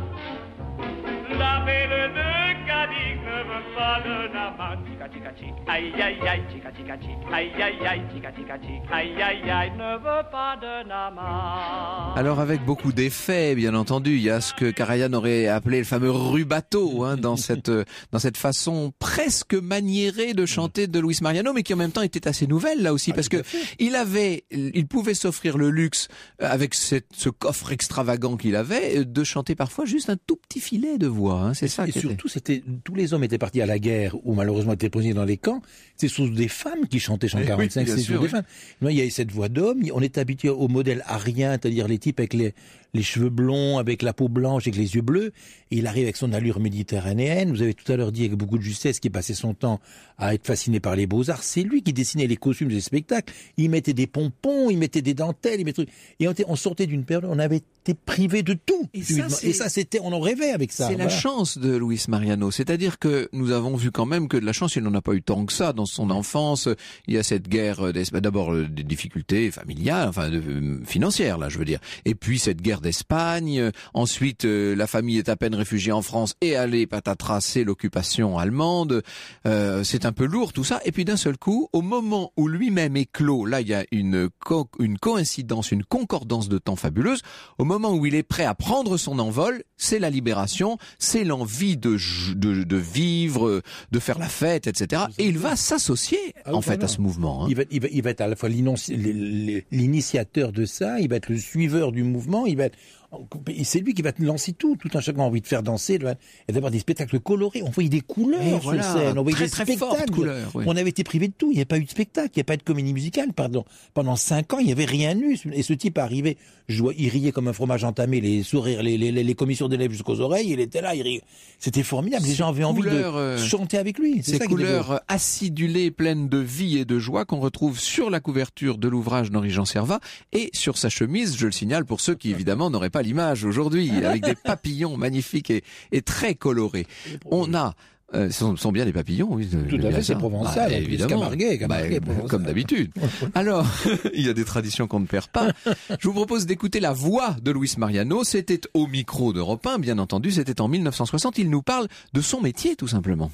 la belle de Cadix ne veut pas d'un amant. Chica, chica, chic, aïe, aïe, aïe, chica, chica, chic, aïe, aïe, aïe, chica, chica, chic, aïe, aïe, aïe, ne veut pas d'un amant. Alors avec beaucoup d'effets, bien entendu, il y a ce que Karajan aurait appelé le fameux rubato, hein, dans cette euh, dans cette façon presque maniérée de chanter de Luis Mariano, mais qui en même temps était assez nouvelle là aussi, Ah, parce tout que à fait. il avait, il pouvait s'offrir le luxe euh, avec cette, ce coffre extravagant qu'il avait, euh, de chanter parfois juste un tout petit filet de voix. Hein, c'est ça. Et qui était- surtout, c'était tous les hommes étaient partis à la guerre ou malheureusement étaient prisonniers dans les camps. C'est surtout des femmes qui chantaient chant Eh oui, quarante-cinq. bien c'est sûr, surtout des oui. femmes. Non, il y a cette voix d'homme. On est habitué au modèle arien, c'est-à-dire les types avec les, les cheveux blonds, avec la peau blanche, avec les yeux bleus. Et il arrive avec son allure méditerranéenne. Vous avez tout à l'heure dit avec beaucoup de justesse qu'il passait son temps à être fasciné par les beaux-arts. C'est lui qui dessinait les costumes des spectacles. Il mettait des pompons, il mettait des dentelles, il mettait... Et on, était- on sortait d'une période où on avait été privé de tout. Et ça, c'est- Et ça, c'était, on en rêvait avec ça. C'est la voilà. chance de Luis Mariano, c'est-à-dire que nous avons vu quand même que de la chance, il n'en a pas eu tant que ça dans son enfance. Il y a cette guerre, d'Espagne, d'abord euh, des difficultés familiales, enfin de, euh, financières là, je veux dire. Et puis cette guerre d'Espagne. Euh, Ensuite, euh, la famille est à peine réfugiée en France et allez patatras, c'est l'occupation allemande. Euh, c'est un peu lourd tout ça. Et puis d'un seul coup, au moment où lui-même éclot, là il y a une co- une coïncidence, une concordance de temps fabuleuse. Au moment où il est prêt à prendre son envol, c'est la libération, c'est l'envie de, j- de, de vivre, de faire la fête, et cetera. Et il va s'associer, Ah oui, en fait, voilà. à ce mouvement. Hein. Il va, il, va, il va être à la fois l'inonci- l'initiateur de ça, il va être le suiveur du mouvement, il va être, c'est lui qui va lancer tout, tout un chacun a envie de faire danser, de- et d'avoir des spectacles colorés. On voyait des couleurs Et sur voilà, scène, on voyait très, des très spectacles. fortes couleurs, oui. On avait été privé de tout, il n'y a pas eu de spectacle, il n'y a pas eu de comédie musicale, pardon. Pendant cinq ans, il n'y avait rien eu. Et ce type arrivait, je vois, il riait comme un fromage entamé, les sourires, les, les, les, les commissions des lèvres jusqu'aux oreilles, il était là, il riait. C'était formidable, les Ces gens avaient envie couleurs, de euh, chanter avec lui. C'est Ces ça qui était beau. couleurs acidulées, pleines de vie et de joie qu'on retrouve sur la couverture de l'ouvrage d'Henri-Jean Servat et sur sa chemise, je le signale pour ceux qui évidemment n'auraient pas l'image aujourd'hui, avec des papillons magnifiques et, et très colorés. On a Euh, ce sont, sont bien des papillons, oui. Tout à fait, c'est provençal, Bah, en plus, évidemment. Camarguais, Camarguais, Bah, provençal. comme d'habitude. Alors, il y a des traditions qu'on ne perd pas. Je vous propose d'écouter la voix de Luis Mariano. C'était au micro d'Europe un, bien entendu. C'était en mille neuf cent soixante. Il nous parle de son métier, tout simplement.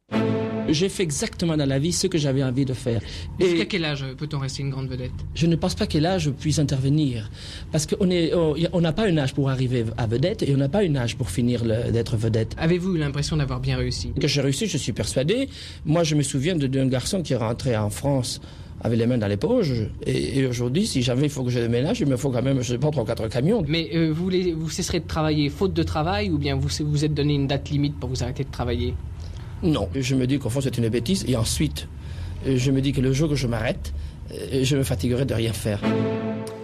J'ai fait exactement dans la vie ce que j'avais envie de faire. Jusqu'à Et quel âge peut-on rester une grande vedette? je ne pense pas quel âge je puisse intervenir. Parce qu'on est, on n'a pas un âge pour arriver à vedette et on n'a pas un âge pour finir le- d'être vedette. Avez-vous eu l'impression d'avoir bien réussi? Que j'ai réussi, je suis persuadé. Moi, je me souviens de- d'un garçon qui est rentré en France avec les mains dans les poches. Et, et aujourd'hui, si jamais il faut que je déménage, il me faut quand même, je sais pas, trois ou quatre camions. Mais euh, vous, les- vous cesserez de travailler faute de travail ou bien vous vous êtes donné une date limite pour vous arrêter de travailler? Non, je me dis qu'au fond c'est une bêtise et ensuite je me dis que le jour que je m'arrête, euh, je me fatiguerai de rien faire.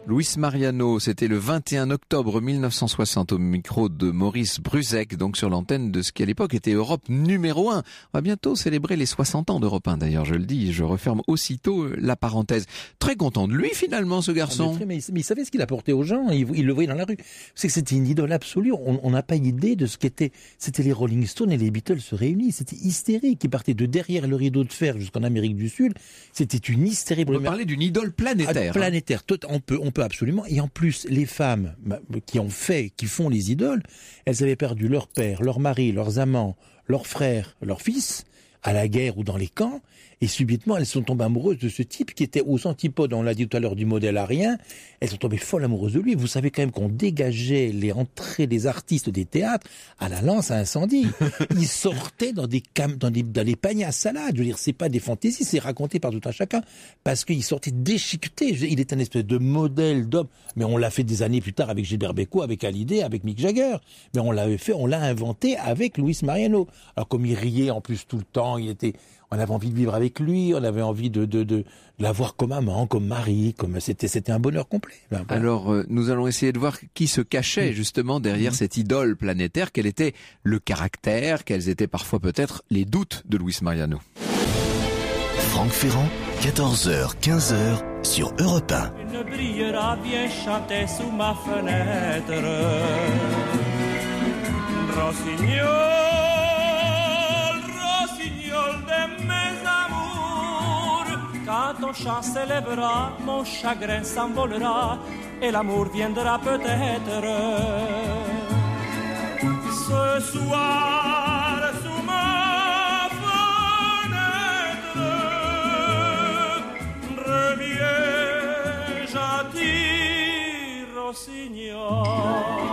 Luis Mariano, c'était le vingt et un octobre mille neuf cent soixante au micro de Maurice Bruzek, donc sur l'antenne de ce qui à l'époque était Europe numéro un. On va bientôt célébrer les soixante ans d'Europe un, d'ailleurs, je le dis, je referme aussitôt la parenthèse. Très content de lui finalement, ce garçon. Ah, mais, mais, mais il savait ce qu'il apportait aux gens, il, il le voyait dans la rue. C'est que c'était une idole absolue, on n'a pas idée de ce qu'était, c'était les Rolling Stones et les Beatles se réunis, c'était hystérique, ils partaient de derrière le rideau de fer jusqu'en Amérique du Sud, c'était une hystérie. On peut parler d'une idole planétaire. Ah, planétaire, hein. on peut, on peut absolument. Et en plus, les femmes qui ont fait, qui font les idoles, elles avaient perdu leur père, leur mari, leurs amants, leurs frères, leurs fils, à la guerre ou dans les camps, et subitement elles sont tombées amoureuses de ce type qui était aux antipodes, on l'a dit tout à l'heure, du modèle arien. Elles sont tombées folles amoureuses de lui. Vous savez quand même qu'on dégageait les entrées des artistes des théâtres à la lance à incendie. Ils sortaient dans des cam... dans des dans des paniers à salade. Je veux dire, c'est pas des fantaisies, c'est raconté par tout un chacun, parce qu'ils sortaient déchiquetés. Il est un espèce de modèle d'homme, mais on l'a fait des années plus tard avec Gilbert Bécaud, avec Hallyday, avec Mick Jagger. Mais on l'avait fait, on l'a inventé avec Luis Mariano. Alors comme il riait en plus tout le temps, il était on avait envie de vivre avec lui, on avait envie de, de, de, de l'avoir comme amant, comme mari, comme c'était, c'était un bonheur complet. Ben, voilà. Alors, euh, nous allons essayer de voir qui se cachait justement derrière mmh. cette idole planétaire, quel était le caractère, quels étaient parfois peut-être les doutes de Luis Mariano. Franck Ferrand, quatorze heures, quinze heures sur Europe un. Une brillera vient chanter sous ma fenêtre. Rossignol. Quand ton chant s'élèvera, mon chagrin s'envolera et l'amour viendra peut-être. Ce soir, sous ma fenêtre, reviens gentil rossignol,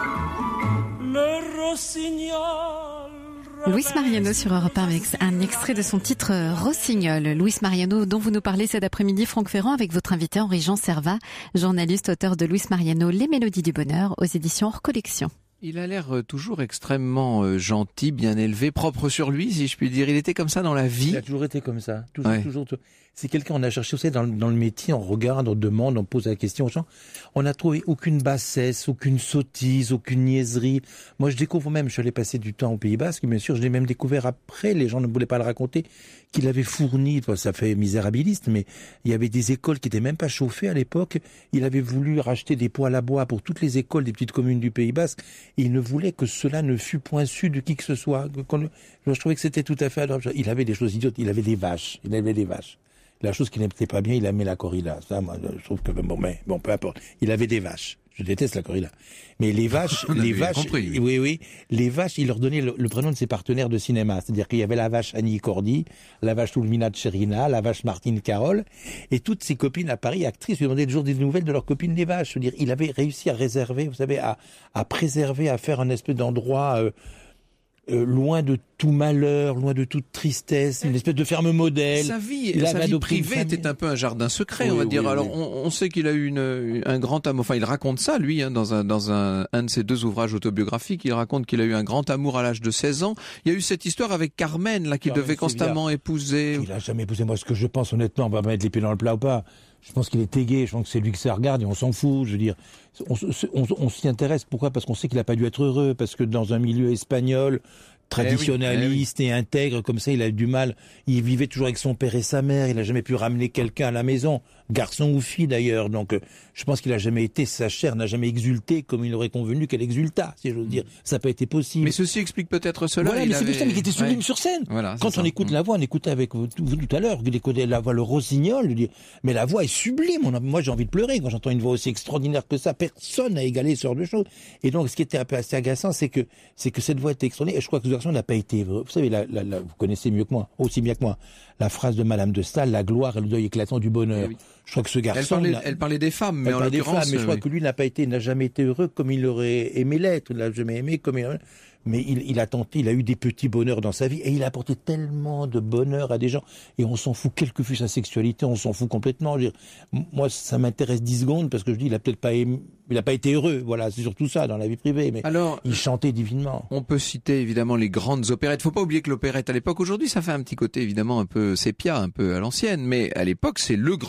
le rossignol. Luis Mariano sur Europe un avec un extrait de son titre Rossignol. Luis Mariano dont vous nous parlez cet après-midi, Franck Ferrand, avec votre invité Henri-Jean Servat, journaliste, auteur de Luis Mariano, Les Mélodies du Bonheur, aux éditions Hors Collection. Il a l'air toujours extrêmement gentil, bien élevé, propre sur lui, si je puis dire. Il était comme ça dans la vie. Il a toujours été comme ça. Toujours, ouais. toujours. C'est quelqu'un, on a cherché, vous savez, dans, dans le métier, on regarde, on demande, on pose la question aux gens. On n'a trouvé aucune bassesse, aucune sottise, aucune niaiserie. Moi, je découvre même, je suis allé passer du temps au Pays Basque, bien sûr, je l'ai même découvert après, les gens ne voulaient pas le raconter, qu'il avait fourni, ça fait misérabiliste, mais il y avait des écoles qui n'étaient même pas chauffées à l'époque. Il avait voulu racheter des poêles à bois pour toutes les écoles des petites communes du Pays Basque. Et il ne voulait que cela ne fût point su de qui que ce soit. Je trouvais que c'était tout à fait adorable. Il avait des choses idiotes, il avait des vaches, il avait des vaches. La chose qu'il n'aimait pas bien, il aimait la corrida. Ça, moi, je trouve que bon, mais bon, peu importe. Il avait des vaches. Je déteste la corrida. Mais les vaches, les vaches, compris, oui. oui, oui, les vaches, il leur donnait le, le prénom de ses partenaires de cinéma. C'est-à-dire qu'il y avait la vache Annie Cordy, la vache Toulmina Tcherina, la vache Martine Carole, et toutes ses copines à Paris, actrices, lui demandaient toujours des nouvelles de leurs copines des vaches. Je veux dire, il avait réussi à réserver, vous savez, à, à préserver, à faire un espèce d'endroit, euh, Euh, loin de tout malheur, loin de toute tristesse, une espèce de ferme modèle. Sa vie, sa vie privée était un peu un jardin secret, oui, on va oui, dire. Oui, Alors, oui. On, on sait qu'il a eu une, un grand amour. Enfin, il raconte ça, lui, hein, dans un, dans un, un de ses deux ouvrages autobiographiques. Il raconte qu'il a eu un grand amour à l'âge de seize ans. Il y a eu cette histoire avec Carmen, là, qu'il Carmen devait constamment Sevilla. épouser. Il a jamais épousé. Moi, ce que je pense, honnêtement, on va mettre les pieds dans le plat ou pas. Je pense qu'il est égué, je pense que c'est lui que ça regarde et on s'en fout. Je veux dire, on, on, on s'y intéresse. Pourquoi ? Parce qu'on sait qu'il n'a pas dû être heureux, parce que dans un milieu espagnol, traditionnaliste eh oui, eh oui. et intègre, comme ça, il a eu du mal. Il vivait toujours avec son père et sa mère, il n'a jamais pu ramener quelqu'un à la maison, garçon ou fille d'ailleurs. Donc, euh, je pense qu'il n'a jamais été, sa chair n'a jamais exulté comme il aurait convenu qu'elle exultât, si j'ose dire. Ça n'a pas été possible. Mais ceci explique peut-être cela. Voilà, il mais avait... c'est pour ça qu'il était sublime ouais. sur scène. Voilà, Quand on ça. écoute mmh. la voix, on écoutait avec vous, vous tout à l'heure, vous écoutez la voix, le rossignol, je dis, mais la voix est sublime. On a, moi, j'ai envie de pleurer quand j'entends une voix aussi extraordinaire que ça. Personne n'a égalé ce genre de choses. Et donc, ce qui était un peu assez agaçant, c'est que, c'est que cette voix était extraordinaire. Et je crois que ce garçon n'a pas été vrai. Vous savez, la, la, la, vous connaissez mieux que moi, aussi bien que moi, la phrase de Madame de Staël, la gloire et le deuil éclatant du bonheur. Oui. Je crois que ce garçon... Elle parlait, elle parlait des femmes, mais elle en parlait l'occurrence... Des femmes, mais je crois oui. que lui n'a pas été, n'a jamais été heureux comme il aurait aimé l'être. Il n'a jamais aimé comme il... Mais il, il a tenté, il a eu des petits bonheurs dans sa vie et il a apporté tellement de bonheur à des gens. Et on s'en fout, quelle que fût sa sexualité, on s'en fout complètement. Je veux dire, moi, ça m'intéresse dix secondes parce que je dis, il a peut-être pas aimé, il a pas été heureux. Voilà, c'est surtout ça dans la vie privée. Mais alors, il chantait divinement. On peut citer évidemment les grandes opérettes. Faut pas oublier que l'opérette à l'époque, aujourd'hui, ça fait un petit côté évidemment un peu sépia, un peu à l'ancienne. Mais à l'époque, c'est le grand genre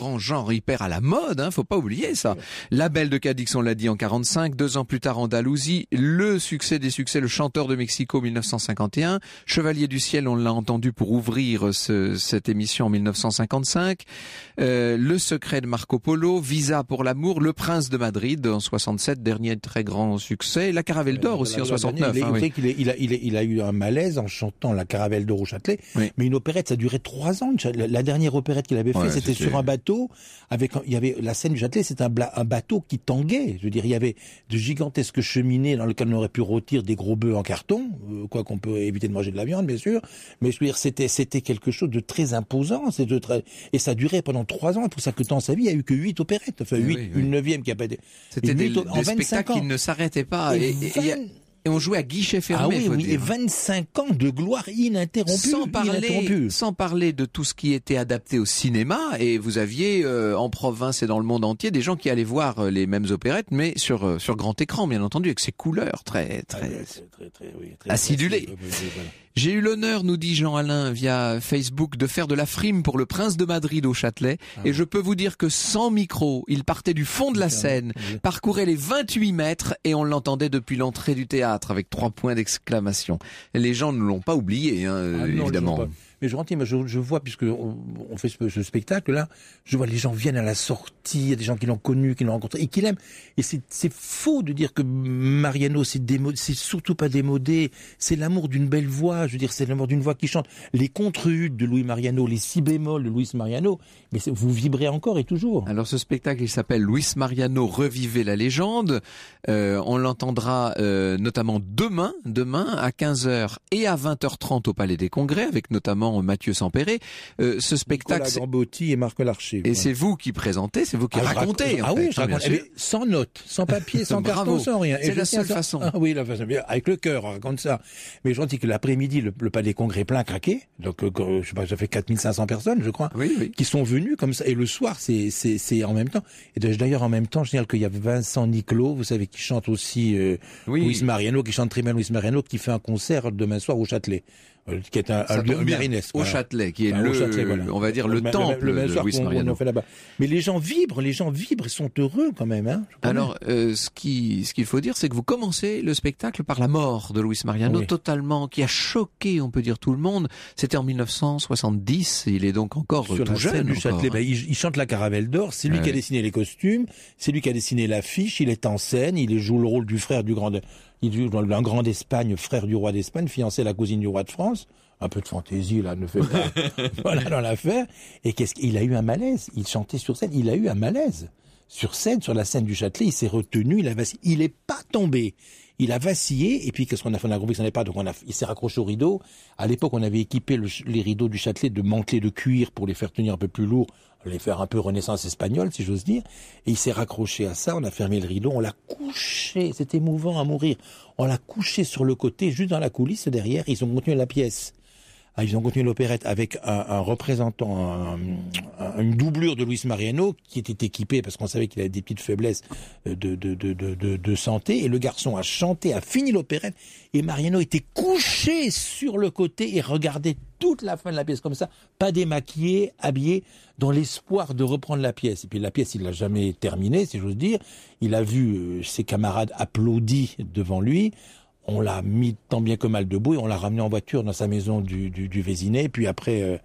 genre hyper à la mode, hein, faut pas oublier ça. La Belle de Cadix, on l'a dit en quarante-cinq, deux ans plus tard Andalousie, le succès des succès, le Chanteur de Mexico mille neuf cent cinquante et un, Chevalier du ciel, on l'a entendu pour ouvrir ce, cette émission en mille neuf cent cinquante-cinq, euh, Le secret de Marco Polo, Visa pour l'amour, Le Prince de Madrid en soixante-sept, dernier très grand succès, La Caravelle d'or aussi en soixante-neuf. Il, hein, vous oui. savez qu'il est, il, a, il, a, il a eu un malaise en chantant La Caravelle d'or au Châtelet, oui. Mais une opérette, ça durait trois ans. La, la dernière opérette qu'il avait fait, ouais, c'était, c'était sur un bateau, avec, il y avait la scène du Châtelet, c'était un, un bateau qui tanguait. Je veux dire, il y avait de gigantesques cheminées dans lesquelles on aurait pu rôtir des gros bœufs en carton, euh, quoi qu'on peut éviter de manger de la viande, bien sûr. Mais je veux dire, c'était, c'était quelque chose de très imposant, c'est de très, et ça durait pendant trois ans. Pour ça que dans sa vie, il y a eu que huit opérettes, enfin huit, oui, oui. Une neuvième qui a pas été. C'était des, des spectacles qui ne s'arrêtaient pas. Et, et, et, et, et on jouait à guichet fermé. Ah oui, oui, et vingt-cinq ans de gloire ininterrompue. Sans parler, ininterrompue. sans parler de tout ce qui était adapté au cinéma. Et vous aviez euh, en province et dans le monde entier des gens qui allaient voir les mêmes opérettes, mais sur euh, sur grand écran, bien entendu, avec ses couleurs très très, ah, très, très, très oui, très acidulées. Oui, oui, voilà. J'ai eu l'honneur, nous dit Jean-Alain via Facebook, de faire de la frime pour le Prince de Madrid au Châtelet. Ah, et je peux vous dire que sans micro, il partait du fond de la scène, oui. parcourait les vingt-huit mètres et on l'entendait depuis l'entrée du théâtre avec trois points d'exclamation. Les gens ne l'ont pas oublié, hein, ah, non, évidemment. Mais je, mais je, je vois, puisque on, on fait ce, ce spectacle-là, je vois les gens viennent à la sortie, il y a des gens qui l'ont connu, qui l'ont rencontré et qui l'aiment. Et c'est, c'est faux de dire que Mariano, c'est démodé, c'est surtout pas démodé. C'est l'amour d'une belle voix. Je veux dire, c'est l'amour d'une voix qui chante. Les contre-hudes de Louis Mariano, les si bémols de Luis Mariano, mais vous vibrez encore et toujours. Alors ce spectacle, il s'appelle Luis Mariano, Revivez la légende. Euh, on l'entendra euh, notamment demain, demain à quinze heures et à vingt heures trente au Palais des Congrès, avec notamment Mathieu Sampéré. Euh, ce spectacle, Nicolas Gambotti et Marc Larcher. Et voilà. C'est vous qui présentez, c'est vous qui ah, racontez. Ah en oui, fait, je raconte. Eh bien, sans notes, sans papier, sans carton, sans rien. C'est et la seule façon. Ah oui, la façon. Avec le cœur, on raconte ça. Mais je dis que l'après-midi, le, le Palais des Congrès plein craqué. Donc, euh, je sais pas, ça fait quatre mille cinq cents personnes, je crois, oui, oui. qui sont venues comme ça. Et le soir, c'est, c'est, c'est en même temps. Et d'ailleurs, en même temps, je signale qu'il y a Vincent Niclot, vous savez, qui chante aussi euh, oui. Luis Mariano, qui chante très bien Luis Mariano, qui fait un concert demain soir au Châtelet. Qui est un, un lieu marinesque. Au voilà. Châtelet, qui est enfin, le, Châtelet, voilà. on va dire, le, le temple le, le, le de Luis Mariano. On fait là-bas. Mais les gens vibrent, les gens vibrent, ils sont heureux quand même, hein. Alors, euh, ce qui, ce qu'il faut dire, c'est que vous commencez le spectacle par la mort de Luis Mariano, oui. totalement, qui a choqué, on peut dire, tout le monde. C'était en mille neuf cent soixante-dix, il est donc encore Sur tout la jeune. Scène du encore, Châtelet, hein. bah, il, il chante La Caravelle d'or, c'est lui ouais. qui a dessiné les costumes, c'est lui qui a dessiné l'affiche, il est en scène, il joue le rôle du frère du grand, il joue un grand d'Espagne, frère du roi d'Espagne, fiancé à la cousine du roi de France. Un peu de fantaisie, là, ne fait pas. Voilà, dans l'affaire. Et qu'est-ce qu'il a eu un malaise. Il chantait sur scène. Il a eu un malaise. Sur scène, sur la scène du Châtelet, il s'est retenu, il a vacillé. Il est pas tombé. Il a vacillé. Et puis, qu'est-ce qu'on a fait? On a compris que ça n'est pas. Donc, on a, il s'est raccroché au rideau. À l'époque, on avait équipé le, les rideaux du Châtelet de mantelets de cuir pour les faire tenir un peu plus lourds, les faire un peu renaissance espagnole, si j'ose dire. Et il s'est raccroché à ça. On a fermé le rideau. On l'a couché. C'était émouvant à mourir. On l'a couché sur le côté, juste dans la coulisse derrière. Ils ont continué la pièce. Ah, ils ont continué l'opérette avec un, un représentant, un, un, une doublure de Luis Mariano qui était équipé parce qu'on savait qu'il avait des petites faiblesses de, de, de, de, de, de santé. Et le garçon a chanté, a fini l'opérette et Mariano était couché sur le côté et regardait toute la fin de la pièce comme ça, pas démaquillé, habillé, dans l'espoir de reprendre la pièce. Et puis la pièce, il l'a jamais terminée, si j'ose dire. Il a vu euh, ses camarades applaudis devant lui. On l'a mis tant bien que mal debout et on l'a ramené en voiture dans sa maison du, du, du Vésinet, puis après euh,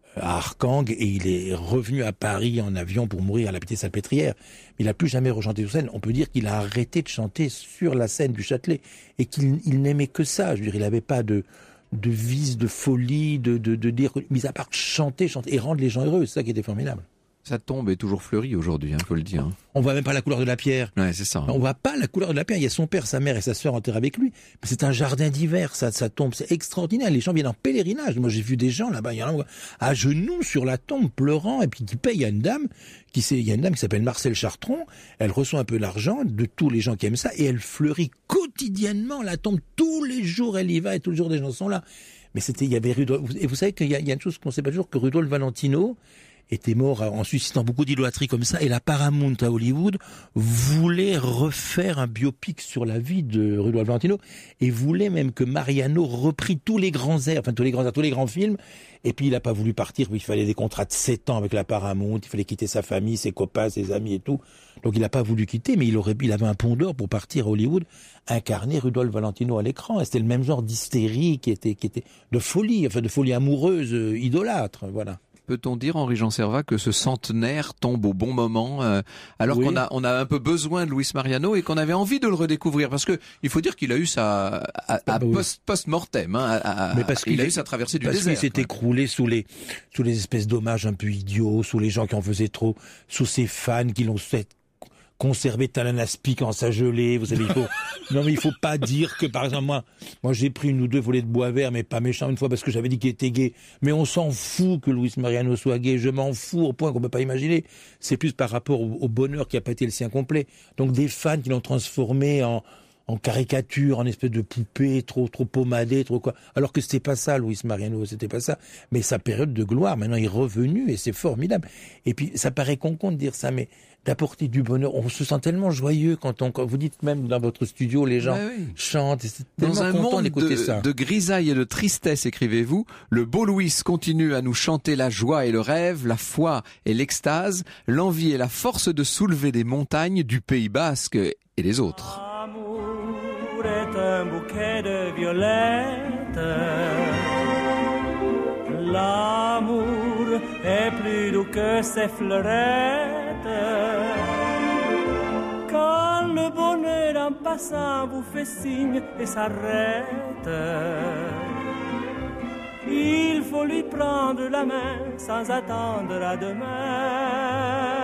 à Arkang, et il est revenu à Paris en avion pour mourir à la Pitié-Salpêtrière. Il n'a plus jamais rechanté sur scène. On peut dire qu'il a arrêté de chanter sur la scène du Châtelet et qu'il il n'aimait que ça. Je veux dire, il n'avait pas de, de vice, de folie, de, de, de dire, mis à part chanter, chanter et rendre les gens heureux. C'est ça qui était formidable. Sa tombe est toujours fleurie aujourd'hui, hein, faut le dire. On voit même pas la couleur de la pierre. Ouais, c'est ça. On voit pas la couleur de la pierre. Il y a son père, sa mère et sa sœur enterrés avec lui. Mais c'est un jardin d'hiver, ça, sa tombe. C'est extraordinaire. Les gens viennent en pèlerinage. Moi, j'ai vu des gens là-bas, il y en a à genoux sur la tombe, pleurant, et puis qui payent à une dame, qui c'est, il y a une dame qui s'appelle Marcel Chartron. Elle reçoit un peu d'argent de tous les gens qui aiment ça, et elle fleurit quotidiennement la tombe. Tous les jours, elle y va, et tous les jours, des gens sont là. Mais c'était, il y avait Rudolf, et vous savez qu'il y a, il y a une chose qu'on sait pas toujours, que Rudolf Valentino était mort en suscitant beaucoup d'idolâtrie comme ça, et la Paramount à Hollywood voulait refaire un biopic sur la vie de Rudolph Valentino, et voulait même que Mariano reprit tous les grands airs, enfin tous les grands airs, tous les grands films, et puis il n'a pas voulu partir, il fallait des contrats de sept ans avec la Paramount, il fallait quitter sa famille, ses copains, ses amis et tout, donc il n'a pas voulu quitter, mais il aurait, il avait un pont d'or pour partir à Hollywood, incarner Rudolph Valentino à l'écran, et c'était le même genre d'hystérie qui était, qui était de folie, enfin de folie amoureuse, euh, idolâtre, voilà. Peut-on dire, Henri-Jean Servat, que ce centenaire tombe au bon moment, euh, alors oui. qu'on a on a un peu besoin de Luis Mariano et qu'on avait envie de le redécouvrir, parce que il faut dire qu'il a eu sa à, à ah bah post, oui. post-mortem, hein, à, mais parce il, il a eu sa traversée du parce désert. Parce qu'il s'est écroulé sous les sous les espèces d'hommages un peu idiots, sous les gens qui en faisaient trop, sous ses fans qui l'ont fait conserver tel un aspic en sa gelée, vous savez, il faut, non mais il faut pas dire que, par exemple, moi, moi j'ai pris une ou deux volets de bois vert, mais pas méchant une fois parce que j'avais dit qu'il était gay, mais on s'en fout que Luis Mariano soit gay, je m'en fous au point qu'on peut pas imaginer, c'est plus par rapport au, au bonheur qui a pas été le sien complet, donc des fans qui l'ont transformé en, en caricature, en espèce de poupée, trop, trop pommadée, trop quoi. Alors que c'était pas ça, Luis Mariano, c'était pas ça. Mais sa période de gloire, maintenant, il est revenu et c'est formidable. Et puis, ça paraît con-con de dire ça, mais d'apporter du bonheur. On se sent tellement joyeux quand on, quand vous dites même dans votre studio, les gens bah oui. chantent. Et c'est tellement dans un content monde d'écouter de, ça. de grisaille et de tristesse, écrivez-vous, le beau Louis continue à nous chanter la joie et le rêve, la foi et l'extase, l'envie et la force de soulever des montagnes du Pays Basque et les autres. L'amour est un bouquet de violettes. L'amour est plus doux que ses fleurettes. Quand le bonheur en passant vous fait signe et s'arrête, il faut lui prendre la main sans attendre à demain.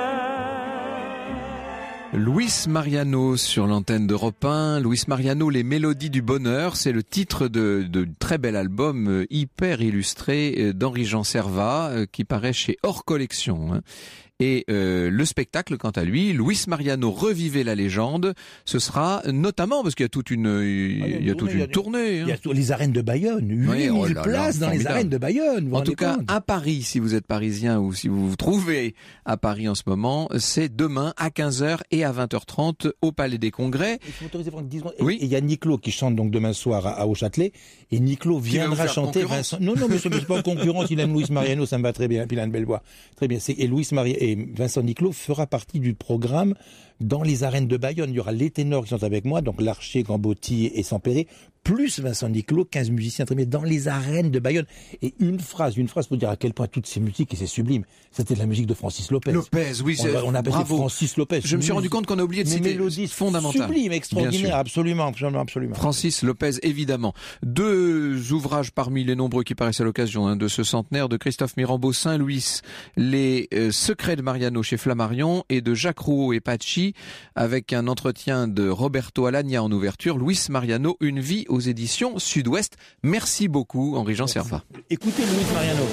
Luis Mariano sur l'antenne d'Europe un. Luis Mariano, Les Mélodies du Bonheur, c'est le titre de, de très bel album hyper illustré d'Henri-Jean Servat qui paraît chez Hors Collection. Et euh, le spectacle, quant à lui, Luis Mariano revivait la légende. Ce sera notamment parce qu'il y a toute une, il, ah, il y a, a toute une tournée. Il y a tout, les arènes de Bayonne, huit mille oui, oh places dans les arènes de Bayonne. En tout cas, compte. À Paris, si vous êtes parisien ou si vous vous trouvez à Paris en ce moment, c'est demain à quinze heures et à vingt heures trente au Palais des Congrès. Et oui. il y a Niclot qui chante donc demain soir à, à Au-Châtelet, et Niclot viendra chanter Vincent. Non, non, mais c'est pas en concurrence. Il aime Luis Mariano, ça me va très bien. Puis il a une belle voix, très bien. C'est, et Luis Mariano. Et Vincent Niclot fera partie du programme dans les arènes de Bayonne. Il y aura les ténors qui sont avec moi, donc Larcher, Gambotti et Sampéré, plus Vincent Niclot, quinze musiciens très bien, dans les arènes de Bayonne. Et une phrase, une phrase pour dire à quel point toutes ces musiques, et c'est sublime, c'était de la musique de Francis Lopez. Lopez, oui, c'est, on, on appelle Francis Lopez. Je me suis rendu compte qu'on a oublié de citer mélodies fondamentales. Sublime, extraordinaire, absolument, absolument, absolument. Francis Lopez, évidemment. Deux ouvrages parmi les nombreux qui paraissent à l'occasion hein, de ce centenaire de Christophe Mirambeau, Saint-Louis, Les euh, Secrets de Mariano chez Flammarion, et de Jacques Rouault et Pachi, avec un entretien de Roberto Alagna en ouverture, Luis Mariano, Une vie aux éditions Sud-Ouest. Merci beaucoup, Henri-Jean Servat. Écoutez Luis Mariano.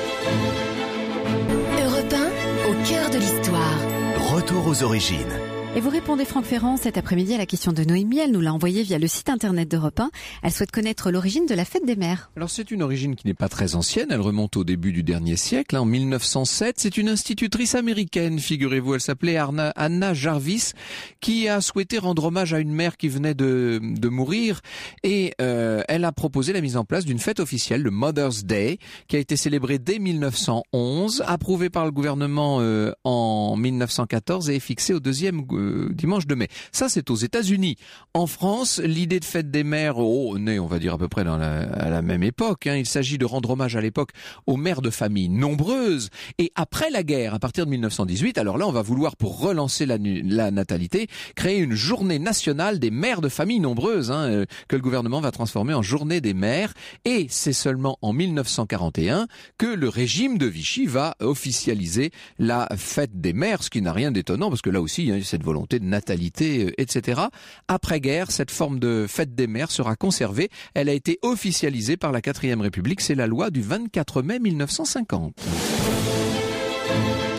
Europe un, au cœur de l'histoire. Retour aux origines. Et vous répondez, Franck Ferrand, cet après-midi à la question de Noémie. Elle nous l'a envoyée via le site internet d'Europe un. Elle souhaite connaître l'origine de la fête des mères. Alors c'est une origine qui n'est pas très ancienne. Elle remonte au début du dernier siècle, hein, en mille neuf cent sept. C'est une institutrice américaine, figurez-vous. Elle s'appelait Anna, Anna Jarvis, qui a souhaité rendre hommage à une mère qui venait de, de mourir. Et euh, elle a proposé la mise en place d'une fête officielle, le Mother's Day, qui a été célébrée dès mille neuf cent onze, approuvée par le gouvernement euh, en mille neuf cent quatorze et fixée au deuxième euh, dimanche de mai. Ça, c'est aux États-Unis. En France, l'idée de fête des mères, oh, née, on va dire à peu près dans la, à la même époque. Hein. Il s'agit de rendre hommage à l'époque aux mères de familles nombreuses. Et après la guerre, à partir de mille neuf cent dix-huit, alors là, on va vouloir, pour relancer la, la natalité, créer une journée nationale des mères de familles nombreuses, hein, euh, que le gouvernement va transformer en journée des mères. Et c'est seulement en mille neuf cent quarante et un que le régime de Vichy va officialiser la fête des mères, ce qui n'a rien d'étonnant, parce que là aussi, hein, cette volonté de natalité, et cetera. Après-guerre, cette forme de fête des mères sera conservée. Elle a été officialisée par la quatrième République. C'est la loi du vingt-quatre mai mille neuf cent cinquante.